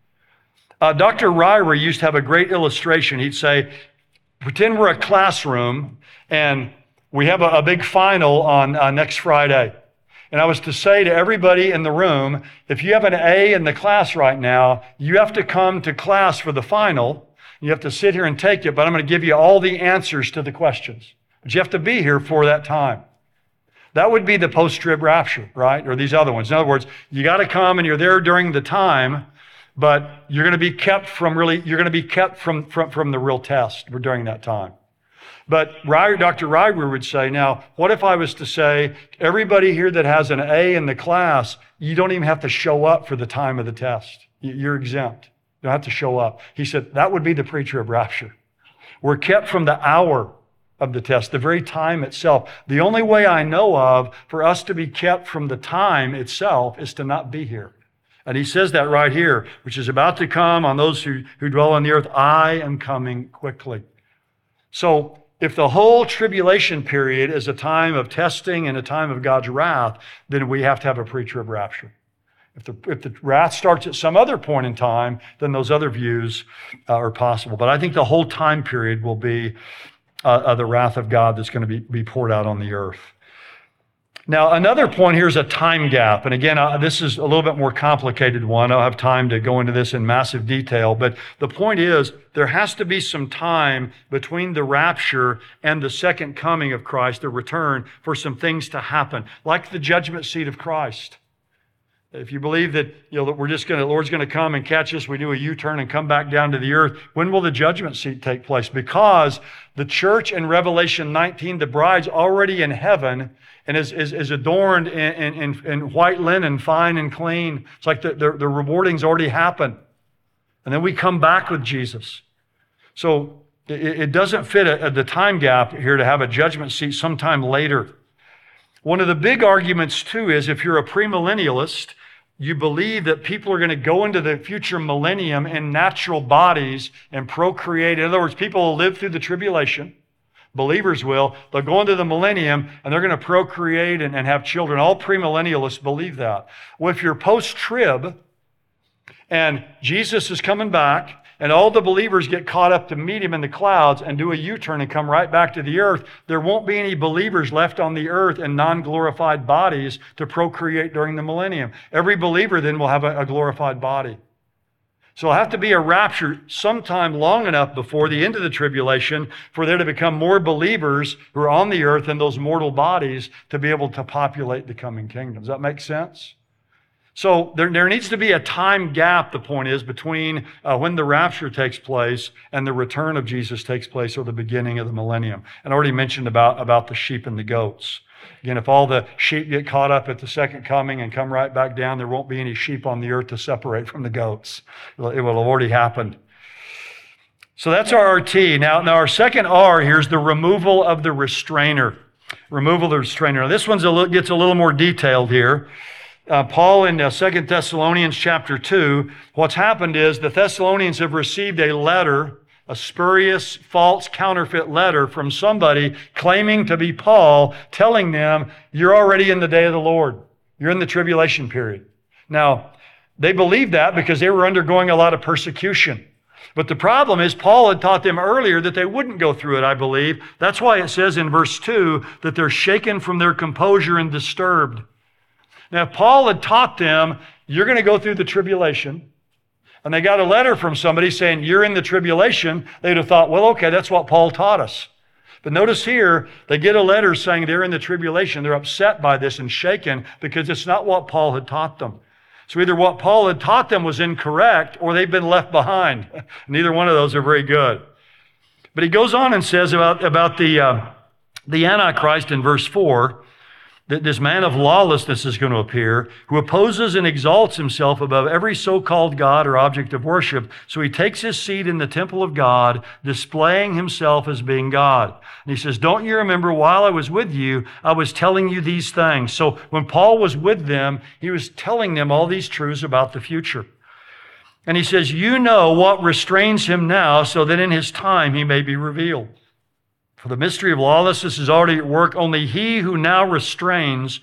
B: Dr. Ryrie used to have a great illustration. He'd say, pretend we're a classroom and we have a big final on next Friday. And I was to say to everybody in the room, if you have an A in the class right now, you have to come to class for the final. You have to sit here and take it, but I'm going to give you all the answers to the questions. But you have to be here for that time. That would be the post-trib rapture, right? Or these other ones. In other words, you got to come and you're there during the time, but you're going to be kept from the real test during that time. But Dr. Ryrie would say, now, what if I was to say, everybody here that has an A in the class, you don't even have to show up for the time of the test. You're exempt. You don't have to show up. He said, that would be the pre-trib rapture. We're kept from the hour of the test, the very time itself. The only way I know of for us to be kept from the time itself is to not be here. And he says that right here, which is about to come on those who dwell on the earth. I am coming quickly. So if the whole tribulation period is a time of testing and a time of God's wrath, then we have to have a pre-trib rapture. If the wrath starts at some other point in time, then those other views are possible. But I think the whole time period will be the wrath of God that's going to be poured out on the earth. Now, another point here is a time gap. And again, this is a little bit more complicated one. I don't have time to go into this in massive detail. But the point is, there has to be some time between the rapture and the second coming of Christ, the return, for some things to happen, like the judgment seat of Christ. If you believe that, that the Lord's going to come and catch us, we do a U-turn and come back down to the earth, when will the judgment seat take place? Because the church in Revelation 19, the bride's already in heaven and is adorned in white linen, fine and clean. It's like the rewarding's already happened. And then we come back with Jesus. So it doesn't fit the time gap here to have a judgment seat sometime later. One of the big arguments, too, is if you're a premillennialist, you believe that people are going to go into the future millennium in natural bodies and procreate. In other words, people will live through the tribulation. Believers will. They'll go into the millennium and they're going to procreate and have children. All premillennialists believe that. Well, if you're post-trib and Jesus is coming back and all the believers get caught up to meet him in the clouds and do a U-turn and come right back to the earth, there won't be any believers left on the earth in non-glorified bodies to procreate during the millennium. Every believer then will have a glorified body. So it'll have to be a rapture sometime long enough before the end of the tribulation for there to become more believers who are on the earth in those mortal bodies to be able to populate the coming kingdom. Does that make sense? So there needs to be a time gap, the point is, between when the rapture takes place and the return of Jesus takes place, or the beginning of the millennium. And I already mentioned about the sheep and the goats. Again, if all the sheep get caught up at the second coming and come right back down, there won't be any sheep on the earth to separate from the goats. It will have already happened. So that's our RT. Now our second R here is the removal of the restrainer. Removal of the restrainer. Now this one gets a little more detailed here. Paul in 2 Thessalonians chapter 2, what's happened is the Thessalonians have received a letter, a spurious, false, counterfeit letter from somebody claiming to be Paul, telling them, you're already in the day of the Lord. You're in the tribulation period. Now, they believed that because they were undergoing a lot of persecution. But the problem is Paul had taught them earlier that they wouldn't go through it, I believe. That's why it says in verse 2 that they're shaken from their composure and disturbed. Now, if Paul had taught them, you're going to go through the tribulation, and they got a letter from somebody saying, you're in the tribulation, they'd have thought, well, okay, that's what Paul taught us. But notice here, they get a letter saying they're in the tribulation. They're upset by this and shaken because it's not what Paul had taught them. So either what Paul had taught them was incorrect or they've been left behind. Neither one of those are very good. But he goes on and says about the Antichrist in verse 4, that this man of lawlessness is going to appear, who opposes and exalts himself above every so-called God or object of worship. So he takes his seat in the temple of God, displaying himself as being God. And he says, don't you remember while I was with you, I was telling you these things. So when Paul was with them, he was telling them all these truths about the future. And he says, you know what restrains him now, so that in his time he may be revealed. For the mystery of lawlessness is already at work. Only he who now restrains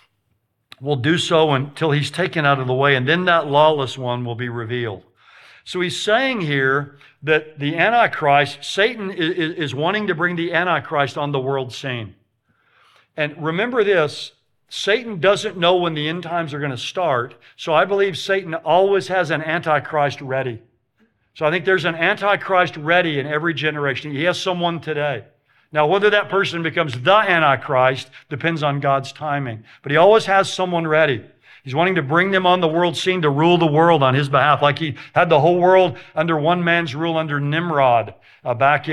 B: will do so until he's taken out of the way, and then that lawless one will be revealed. So he's saying here that the Antichrist, Satan is wanting to bring the Antichrist on the world scene. And remember this, Satan doesn't know when the end times are going to start, so I believe Satan always has an Antichrist ready. So I think there's an Antichrist ready in every generation. He has someone today. Now, whether that person becomes the Antichrist depends on God's timing. But he always has someone ready. He's wanting to bring them on the world scene to rule the world on his behalf, like he had the whole world under one man's rule under Nimrod back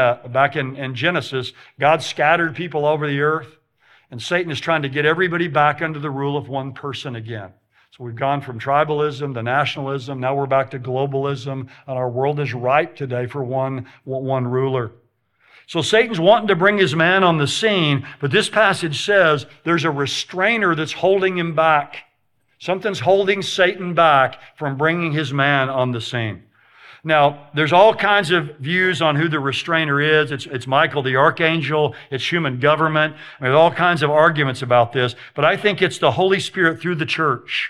B: in Genesis. God scattered people over the earth, and Satan is trying to get everybody back under the rule of one person again. So we've gone from tribalism to nationalism. Now we're back to globalism, and our world is ripe today for one ruler. So Satan's wanting to bring his man on the scene, but this passage says there's a restrainer that's holding him back. Something's holding Satan back from bringing his man on the scene. Now, there's all kinds of views on who the restrainer is. It's Michael the archangel. It's human government. There's all kinds of arguments about this, but I think it's the Holy Spirit through the church.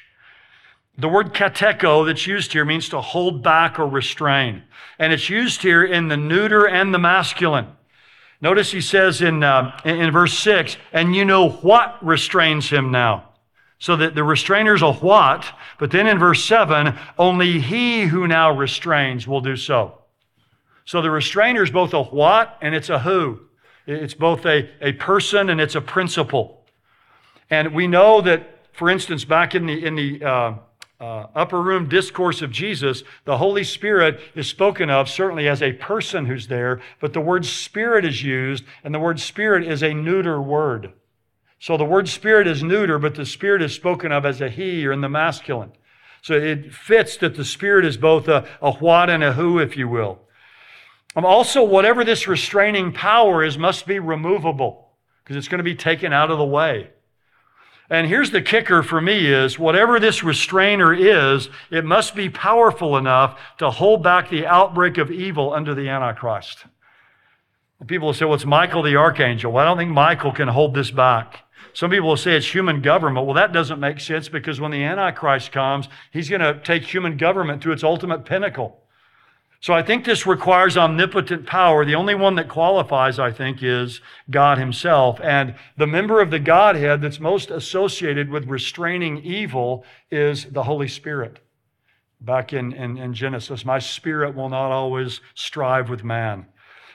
B: The word kateko that's used here means to hold back or restrain. And it's used here in the neuter and the masculine. Notice he says in verse 6, and you know what restrains him now. So that the restrainer's a what, but then in verse 7, only he who now restrains will do so. So the restrainer is both a what and it's a who. It's both a person and it's a principle. And we know that, for instance, back in the upper room discourse of Jesus, the Holy Spirit is spoken of certainly as a person who's there, but the word Spirit is used, and the word Spirit is a neuter word. So the word Spirit is neuter, but the Spirit is spoken of as a he or in the masculine. So it fits that the Spirit is both a what and a who, if you will. Also, whatever this restraining power is must be removable, because it's going to be taken out of the way. And here's the kicker for me is, whatever this restrainer is, it must be powerful enough to hold back the outbreak of evil under the Antichrist. And people will say, well, it's Michael the archangel. Well, I don't think Michael can hold this back. Some people will say it's human government. Well, that doesn't make sense, because when the Antichrist comes, he's going to take human government to its ultimate pinnacle. So I think this requires omnipotent power. The only one that qualifies, I think, is God himself. And the member of the Godhead that's most associated with restraining evil is the Holy Spirit. Back in Genesis, my spirit will not always strive with man.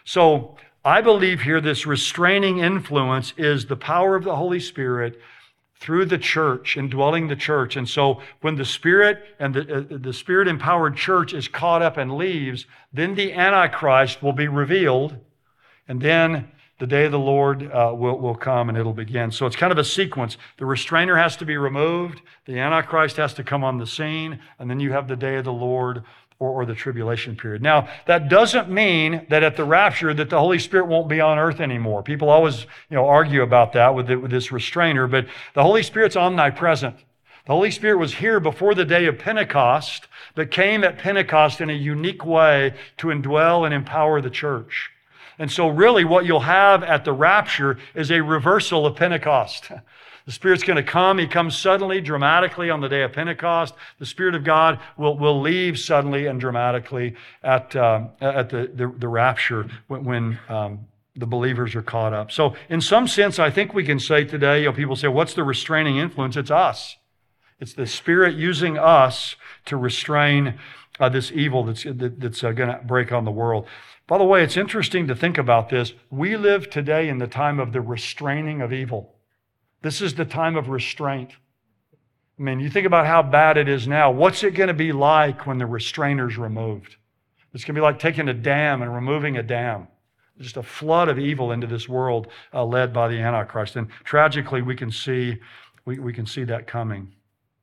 B: So I believe here this restraining influence is the power of the Holy Spirit through the church, indwelling the church. And so when the Spirit and the Spirit-empowered church is caught up and leaves, then the Antichrist will be revealed, and then the day of the Lord will come and it'll begin. So it's kind of a sequence. The restrainer has to be removed, the Antichrist has to come on the scene, and then you have the day of the Lord or the tribulation period. Now, that doesn't mean that at the rapture that the Holy Spirit won't be on earth anymore. People always, argue about that with this restrainer, but the Holy Spirit's omnipresent. The Holy Spirit was here before the day of Pentecost, but came at Pentecost in a unique way to indwell and empower the church. And so really what you'll have at the rapture is a reversal of Pentecost. The Spirit's going to come. He comes suddenly, dramatically on the day of Pentecost. The Spirit of God will leave suddenly and dramatically at the rapture when the believers are caught up. So in some sense, I think we can say today, people say, what's the restraining influence? It's us. It's the Spirit using us to restrain this evil that's going to break on the world. By the way, it's interesting to think about this. We live today in the time of the restraining of evil. This is the time of restraint. I mean, you think about how bad it is now. What's it going to be like when the restrainer's removed? It's going to be like taking a dam and removing a dam. Just a flood of evil into this world led by the Antichrist. And tragically, we can see that coming.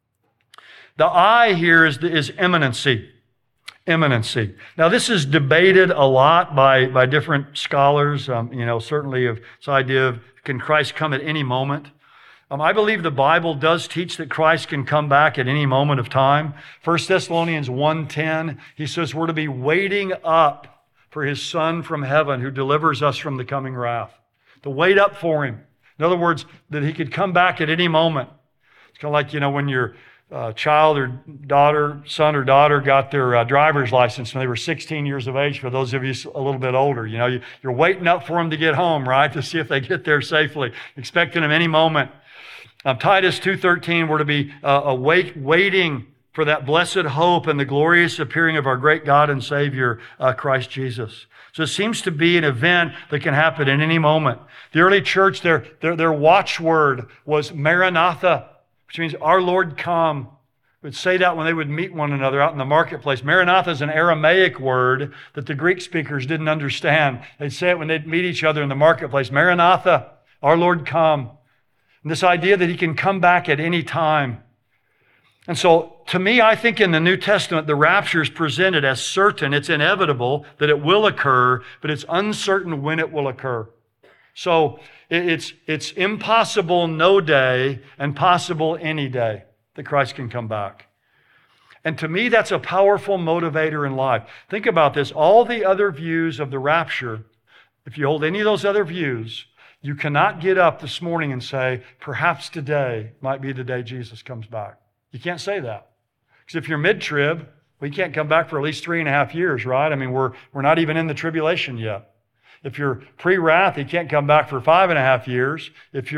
B: The I here is imminency. Imminency. Now, this is debated a lot by different scholars, certainly of this idea of can Christ come at any moment? I believe the Bible does teach that Christ can come back at any moment of time. 1 Thessalonians 1:10, he says we're to be waiting up for his Son from heaven who delivers us from the coming wrath. To wait up for him. In other words, that he could come back at any moment. It's kind of like, when your child or daughter, son or daughter got their driver's license when they were 16 years of age. For those of you a little bit older, you're waiting up for them to get home, right? To see if they get there safely, expecting them any moment. Titus 2:13, we're to be waiting for that blessed hope and the glorious appearing of our great God and Savior, Christ Jesus. So it seems to be an event that can happen at any moment. The early church, their watchword was Maranatha, which means our Lord come. They would say that when they would meet one another out in the marketplace. Maranatha is an Aramaic word that the Greek speakers didn't understand. They'd say it when they'd meet each other in the marketplace. Maranatha, our Lord come. And this idea that he can come back at any time. And so, to me, I think in the New Testament, the rapture is presented as certain. It's inevitable that it will occur, but it's uncertain when it will occur. So, it's impossible no day and possible any day that Christ can come back. And to me, that's a powerful motivator in life. Think about this. All the other views of the rapture, if you hold any of those other views, you cannot get up this morning and say, perhaps today might be the day Jesus comes back. You can't say that. Because if you're mid-trib, we can't come back for at least 3.5 years, right? I mean, we're not even in the tribulation yet. If you're pre-wrath, he can't come back for 5.5 years. If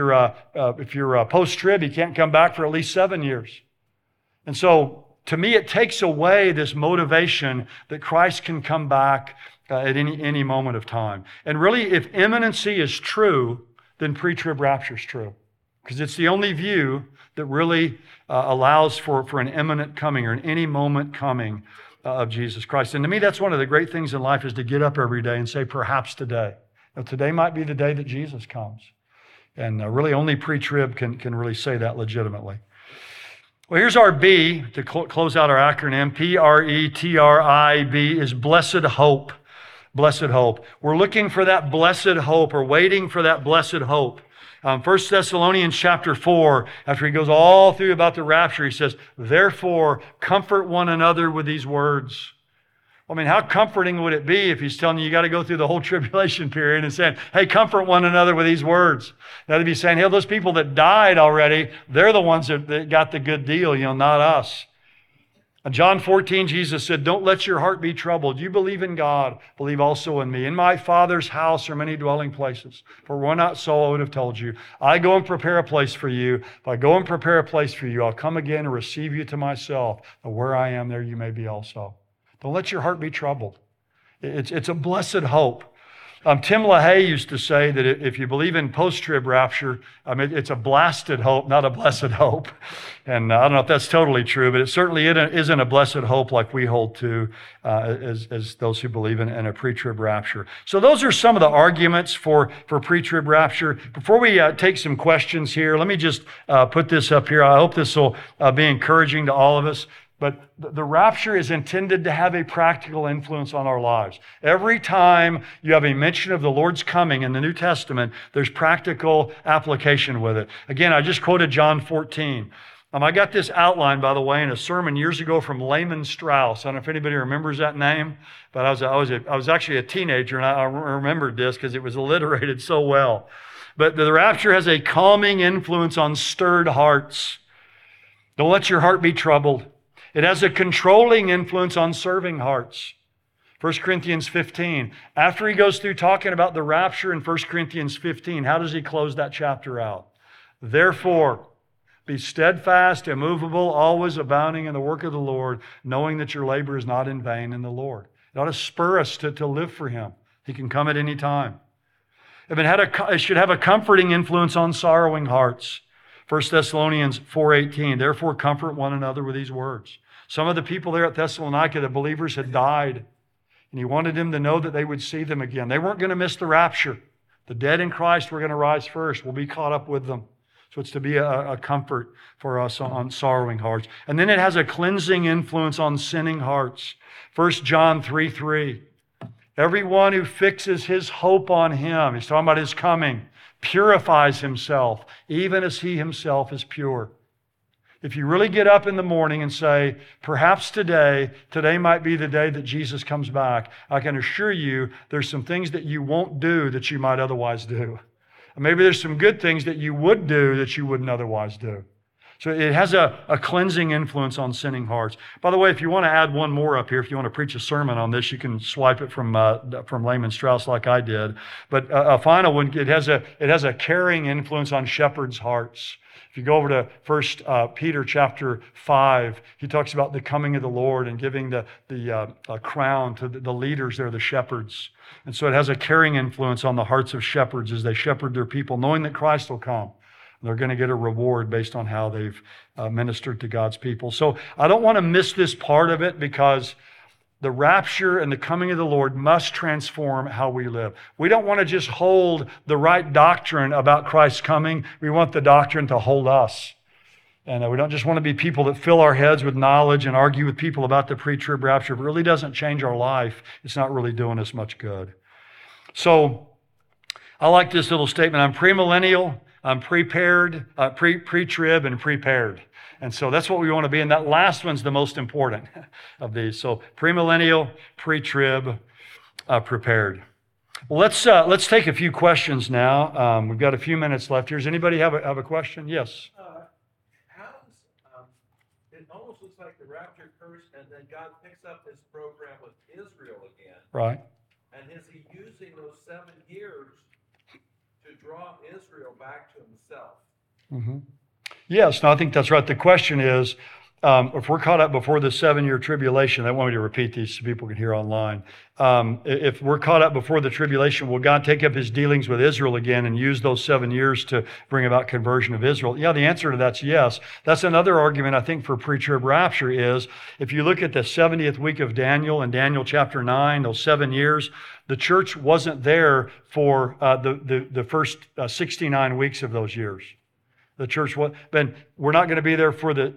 B: you're post-trib, he can't come back for at least 7 years. And so, to me, it takes away this motivation that Christ can come back at any moment of time. And really, if imminency is true, then pre-trib rapture is true. Because it's the only view that really allows for an imminent coming or an any moment coming of Jesus Christ. And to me, that's one of the great things in life is to get up every day and say, perhaps today. Today might be the day that Jesus comes. And really only pre-trib can really say that legitimately. Well, here's our B to close out our acronym. PRETRIB is blessed hope. Blessed hope. We're looking for that blessed hope or waiting for that blessed hope. 1 Thessalonians chapter 4, after he goes all through about the rapture, he says, therefore, comfort one another with these words. I mean, how comforting would it be if he's telling you got to go through the whole tribulation period and saying, hey, comfort one another with these words. Now, to be saying, hey, those people that died already, they're the ones that got the good deal, not us. In John 14, Jesus said, don't let your heart be troubled. You believe in God, believe also in me. In my Father's house are many dwelling places. For were not so, I would have told you. I go and prepare a place for you. If I go and prepare a place for you, I'll come again and receive you to myself. And where I am, there you may be also. Don't let your heart be troubled. It's a blessed hope. Tim LaHaye used to say that if you believe in post-trib rapture, it's a blasted hope, not a blessed hope. And I don't know if that's totally true, but it certainly isn't a blessed hope like we hold to as those who believe in a pre-trib rapture. So those are some of the arguments for pre-trib rapture. Before we take some questions here, let me just put this up here. I hope this will be encouraging to all of us. But the rapture is intended to have a practical influence on our lives. Every time you have a mention of the Lord's coming in the New Testament, there's practical application with it. Again, I just quoted John 14. I got this outline, by the way, in a sermon years ago from Lehman Strauss. I don't know if anybody remembers that name, but I was actually a teenager, and I remembered this because it was alliterated so well. But the rapture has a calming influence on stirred hearts. Don't let your heart be troubled. It has a controlling influence on serving hearts. 1 Corinthians 15. After he goes through talking about the rapture in 1 Corinthians 15, how does he close that chapter out? Therefore, be steadfast, immovable, always abounding in the work of the Lord, knowing that your labor is not in vain in the Lord. It ought to spur us to live for him. He can come at any time. It should have a comforting influence on sorrowing hearts. 1 Thessalonians 4:18, therefore comfort one another with these words. Some of the people there at Thessalonica, the believers, had died. And he wanted them to know that they would see them again. They weren't going to miss the rapture. The dead in Christ were going to rise first. We'll be caught up with them. So it's to be a comfort for us on sorrowing hearts. And then it has a cleansing influence on sinning hearts. 1 John 3:3. Everyone who fixes his hope on him, he's talking about his coming, purifies himself, even as he himself is pure. If you really get up in the morning and say, perhaps today might be the day that Jesus comes back, I can assure you there's some things that you won't do that you might otherwise do. And maybe there's some good things that you would do that you wouldn't otherwise do. So it has a cleansing influence on sinning hearts. By the way, if you want to add one more up here, if you want to preach a sermon on this, you can swipe it from Lehman Strauss like I did. But a final one, it has a caring influence on shepherds' hearts. If you go over to 1 Peter chapter 5, he talks about the coming of the Lord and giving the crown to the leaders there, the shepherds. And so it has a caring influence on the hearts of shepherds as they shepherd their people, knowing that Christ will come. They're going to get a reward based on how they've ministered to God's people. So I don't want to miss this part of it because the rapture and the coming of the Lord must transform how we live. We don't want to just hold the right doctrine about Christ's coming. We want the doctrine to hold us. And we don't just want to be people that fill our heads with knowledge and argue with people about the pre-trib rapture. If it really doesn't change our life, it's not really doing us much good. So I like this little statement. I'm premillennial, I'm prepared, pre-trib, and prepared. And so that's what we want to be. And that last one's the most important of these. So premillennial, pre-trib, prepared. Well, let's take a few questions now. We've got a few minutes left here. Does anybody have a question? Yes.
C: It almost looks like the rapture occurs and then God picks up his program with Israel again.
B: Right.
C: And is he using those 7 years to draw Israel back to himself?
B: Mm-hmm. Yes, no, I think that's right. The question is, if we're caught up before the 7-year tribulation, I want me to repeat these so people can hear online. If we're caught up before the tribulation, will God take up his dealings with Israel again and use those 7 years to bring about conversion of Israel? Yeah, the answer to that's yes. That's another argument, I think, for pre-trib rapture is, if you look at the 70th week of Daniel in Daniel chapter 9, those 7 years, the church wasn't there for the first 69 weeks of those years. The church was, but we're not going to be there for that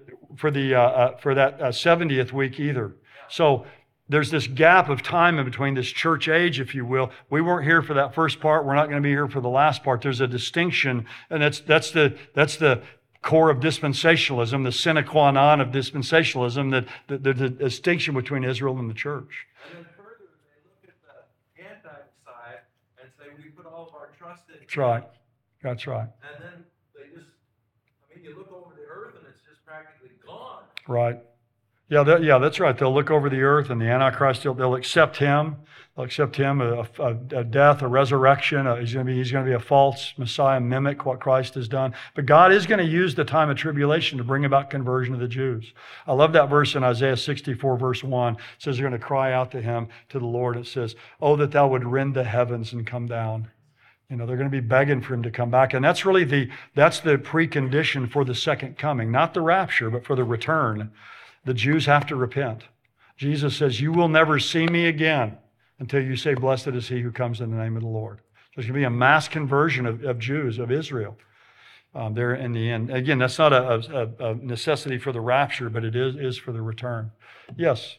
B: 70th week either. So there's this gap of time in between, this church age, if you will. We weren't here for that first part. We're not going to be here for the last part. There's a distinction, and that's the core of dispensationalism, the sine qua non of dispensationalism, that the distinction between Israel and the church.
C: And then further, they look at the anti-side and say we put all of our trust in.
B: That's right. That's right.
C: And then they just, you look over the earth and it's just practically gone.
B: Right. Yeah, that's right. They'll look over the earth and the Antichrist, they'll accept him. They'll accept him, a death, a resurrection. He's going to be a false Messiah, mimic what Christ has done. But God is going to use the time of tribulation to bring about conversion of the Jews. I love that verse in Isaiah 64, verse 1. It says they're going to cry out to him, to the Lord. It says, oh, that thou would rend the heavens and come down. They're going to be begging for him to come back. And that's really the precondition for the second coming. Not the rapture, but for the return. The Jews have to repent. Jesus says, you will never see me again until you say, blessed is he who comes in the name of the Lord. So there's going to be a mass conversion of Jews, of Israel, there in the end. Again, that's not a necessity for the rapture, but it is for the return. Yes?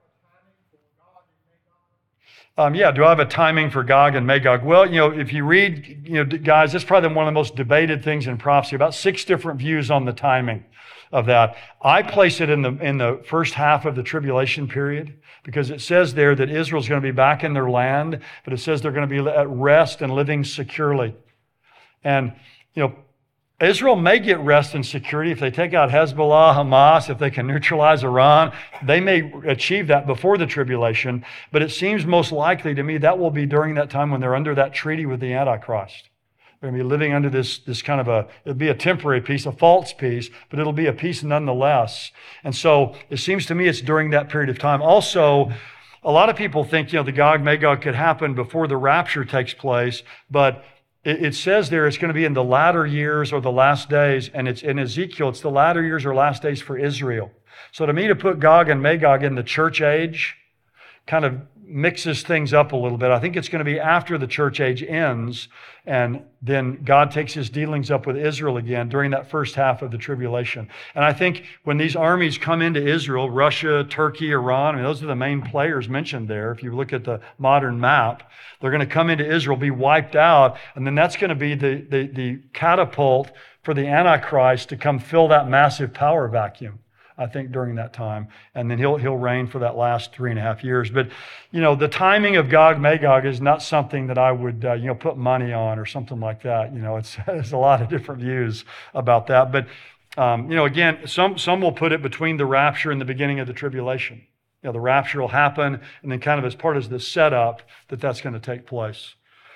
B: Do I have a timing for Gog and Magog? Well, if you read, guys, that's probably one of the most debated things in prophecy, about 6 different views on the timing of that. I place it in the first half of the tribulation period because it says there that Israel's going to be back in their land, but it says they're going to be at rest and living securely. And, Israel may get rest and security if they take out Hezbollah, Hamas, if they can neutralize Iran. They may achieve that before the tribulation, but it seems most likely to me that will be during that time when they're under that treaty with the Antichrist. They're going to be living under this kind of it'll be a temporary peace, a false peace, but it'll be a peace nonetheless. And so it seems to me it's during that period of time. Also, a lot of people think, the Gog Magog could happen before the rapture takes place, but it says there it's going to be in the latter years or the last days, and it's in Ezekiel, it's the latter years or last days for Israel. So to me, to put Gog and Magog in the church age kind of mixes things up a little bit. I think it's going to be after the church age ends, and then God takes his dealings up with Israel again during that first half of the tribulation. And I think when these armies come into Israel, Russia, Turkey, Iran, I mean, those are the main players mentioned there. If you look at the modern map, they're going to come into Israel, be wiped out, and then that's going to be the catapult for the Antichrist to come fill that massive power vacuum, I think, during that time. And then he'll reign for that last 3.5 years. But, the timing of Gog Magog is not something that I would, put money on or something like that. There's a lot of different views about that. But, again, some will put it between the rapture and the beginning of the tribulation. The rapture will happen, and then kind of as part of the setup that's going to take place.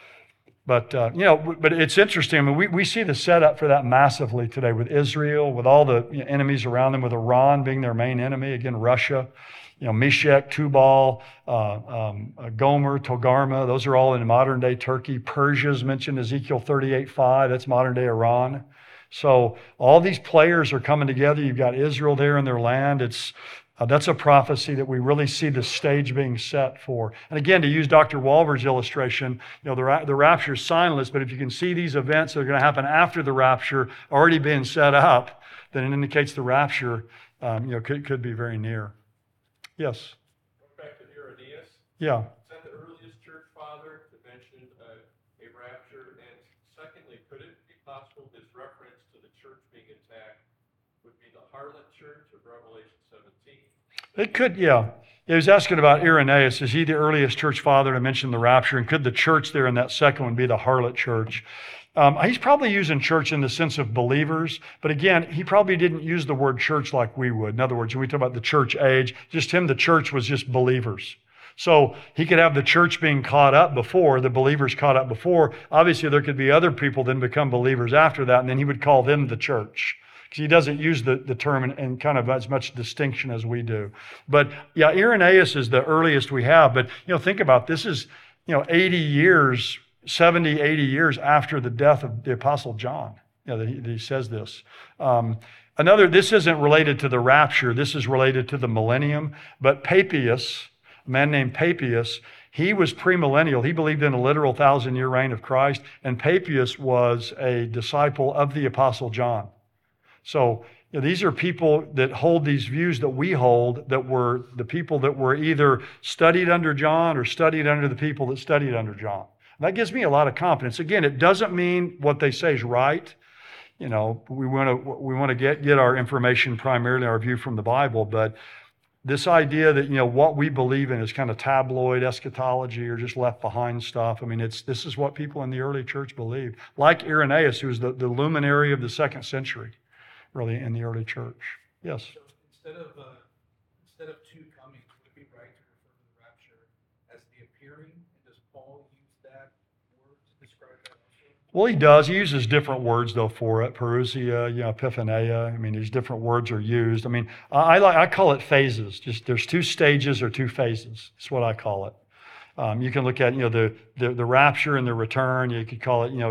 B: But, but it's interesting. I mean, we see the setup for that massively today with Israel, with all the enemies around them, with Iran being their main enemy. Again, Russia, Meshech, Tubal, Gomer, Togarmah. Those are all in modern day Turkey. Persia's mentioned, Ezekiel 38:5. That's modern day Iran. So all these players are coming together. You've got Israel there in their land. That's a prophecy that we really see the stage being set for. And again, to use Dr. Walver's illustration, the rapture is signless, but if you can see these events that are going to happen after the rapture already being set up, then it indicates the rapture could be very near. Yes?
C: Back to Irenaeus.
B: Yeah.
C: Is that the earliest church father to mention a rapture? And secondly, could it be possible this reference to the church being attacked would be the harlot church of Revelation 17?
B: It could, yeah. He was asking about Irenaeus. Is he the earliest church father to mention the rapture? And could the church there in that second one be the harlot church? He's probably using church in the sense of believers, but again, he probably didn't use the word church like we would. In other words, when we talk about the church age, just him, the church was just believers. So he could have the church being caught up before, the believers caught up before. Obviously, there could be other people then become believers after that, and then he would call them the church. Because he doesn't use the term in kind of as much distinction as we do. But yeah, Irenaeus is the earliest we have. But, think about this is, 80 years, 70, 80 years after the death of the Apostle John, that he says this. This isn't related to the rapture. This is related to the millennium. But Papias, a man named Papias, he was premillennial. He believed in a literal 1,000-year reign of Christ. And Papias was a disciple of the Apostle John. So these are people that hold these views that we hold, that were the people that were either studied under John or studied under the people that studied under John. And that gives me a lot of confidence. Again, it doesn't mean what they say is right. We want to get our information primarily, our view from the Bible, but this idea that, what we believe in is kind of tabloid eschatology or just left behind stuff. I mean, this is what people in the early church believed. Like Irenaeus, who was the luminary of the 2nd century. Really, in the early church. Yes?
D: So instead of two comings, would it be right to refer to the rapture as the appearing? And does Paul use that word to describe that also?
B: Well, he does. He uses different words, though, for it. Parousia, epiphaneia. I mean, these different words are used. I mean, I call it phases. Just there's 2 stages or 2 phases. That's what I call it. You can look at, the rapture and the return. You could call it,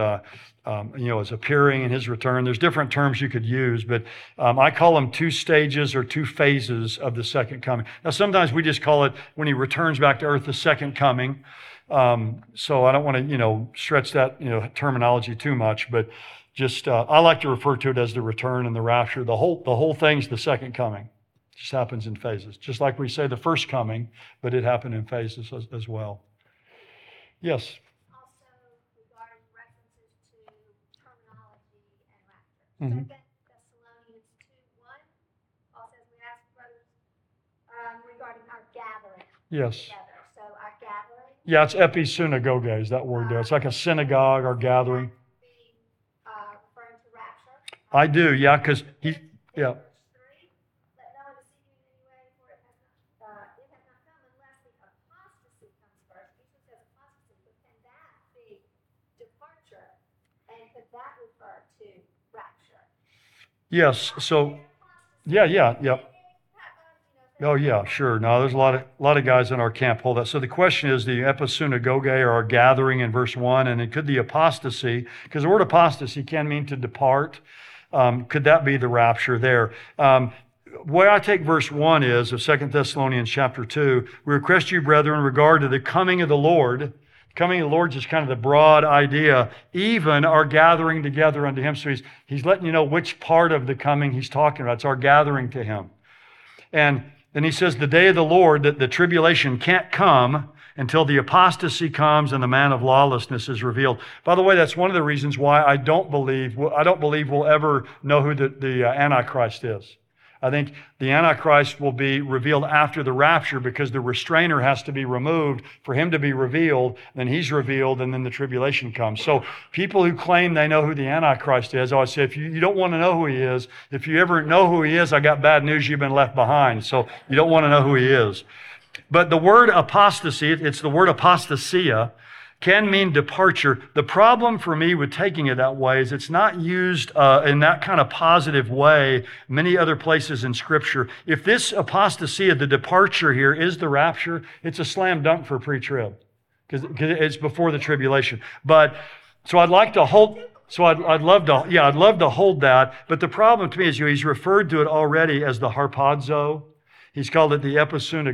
B: his appearing and his return. There's different terms you could use, but I call them 2 stages or 2 phases of the second coming. Now, sometimes we just call it, when he returns back to earth, the second coming. So I don't want to, stretch that, terminology too much, but just, I like to refer to it as the return and the rapture. The whole thing's the second coming. It just happens in phases. Just like we say the first coming, but it happened in phases as well. Yes?
E: Mm-hmm. 2 Thessalonians 2:1, Paul says, we ask brothers regarding our gathering.
B: Yes.
E: Together. So our gathering.
B: Yeah, it's episynagoge is that word there. It's like a synagogue or gathering.
E: Referring to rapture.
B: I do, yeah, because he, yeah.
E: Let no one deceive you in any way, for it has not come unless the apostasy comes first. Jesus says apostasy, but can that be departure? And could that refer to rapture?
B: Yes, so, yeah. Oh, yeah, sure. No, there's a lot of guys in our camp hold that. So the question is the episynagoge or our gathering in verse 1, and it could the apostasy, because the word apostasy can mean to depart. Could that be the rapture there? the way I take verse 1 is of 2 Thessalonians chapter 2, we request you, brethren, in regard to the coming of the Lord. Coming of the Lord is just kind of the broad idea, even our gathering together unto him. So he's letting you know which part of the coming he's talking about. It's our gathering to him. And then he says the day of the Lord, that the tribulation can't come until the apostasy comes and the man of lawlessness is revealed. By the way, that's one of the reasons why I don't believe we'll ever know who the Antichrist is. I think the Antichrist will be revealed after the rapture because the restrainer has to be removed for him to be revealed. Then he's revealed and then the tribulation comes. So people who claim they know who the Antichrist is, I always say, if you don't want to know who he is, if you ever know who he is, I got bad news, you've been left behind. So you don't want to know who he is. But the word apostasy, it's the word apostasia, can mean departure. The problem for me with taking it that way is it's not used in that kind of positive way many other places in Scripture. If this apostasia, the departure here, is the rapture, it's a slam dunk for pre-trib because it's before the tribulation. But so I'd like to hold. So I'd love to hold that. But the problem to me is he's referred to it already as the harpazo. He's called it the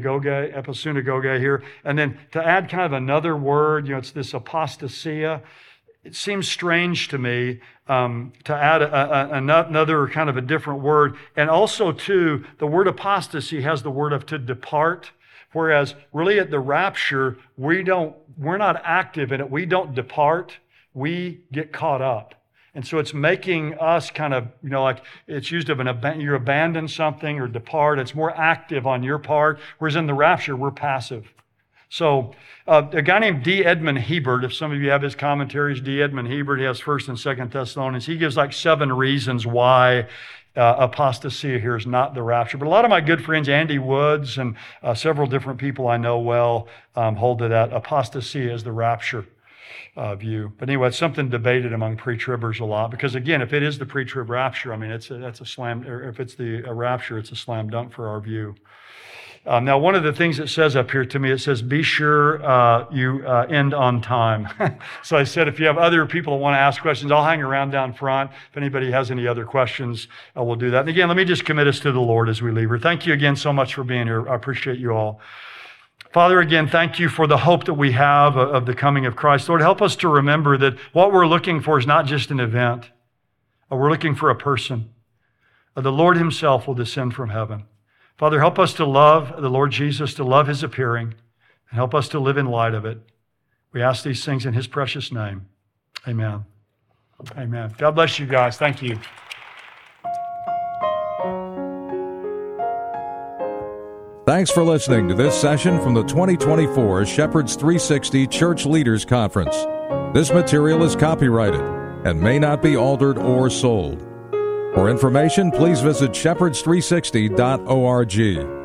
B: episynagoge here. And then to add kind of another word, it's this apostasia. It seems strange to me to add another kind of a different word. And also, too, the word apostasy has the word of to depart. Whereas really at the rapture, we're not active in it. We don't depart. We get caught up. And so it's making us kind of, like it's used of you abandon something or depart. It's more active on your part. Whereas in the rapture, we're passive. So a guy named D. Edmund Hebert, if some of you have his commentaries, D. Edmund Hebert, he has 1st and 2nd Thessalonians. He gives like 7 reasons why apostasy here is not the rapture. But a lot of my good friends, Andy Woods and several different people I know well, hold to that apostasy as the rapture view. But anyway, it's something debated among pre-tribbers a lot because, again, if it is the pre-trib rapture, I mean, that's a slam, or if it's the rapture, it's a slam dunk for our view. Now, one of the things it says up here to me, it says, be sure you end on time. So I said, if you have other people that want to ask questions, I'll hang around down front. If anybody has any other questions, we'll do that. And again, let me just commit us to the Lord as we leave here. Thank you again so much for being here. I appreciate you all. Father, again, thank you for the hope that we have of the coming of Christ. Lord, help us to remember that what we're looking for is not just an event. We're looking for a person. The Lord himself will descend from heaven. Father, help us to love the Lord Jesus, to love his appearing, and help us to live in light of it. We ask these things in his precious name. Amen. Amen. God bless you guys. Thank you.
A: Thanks for listening to this session from the 2024 Shepherds 360 Church Leaders Conference. This material is copyrighted and may not be altered or sold. For information, please visit shepherds360.org.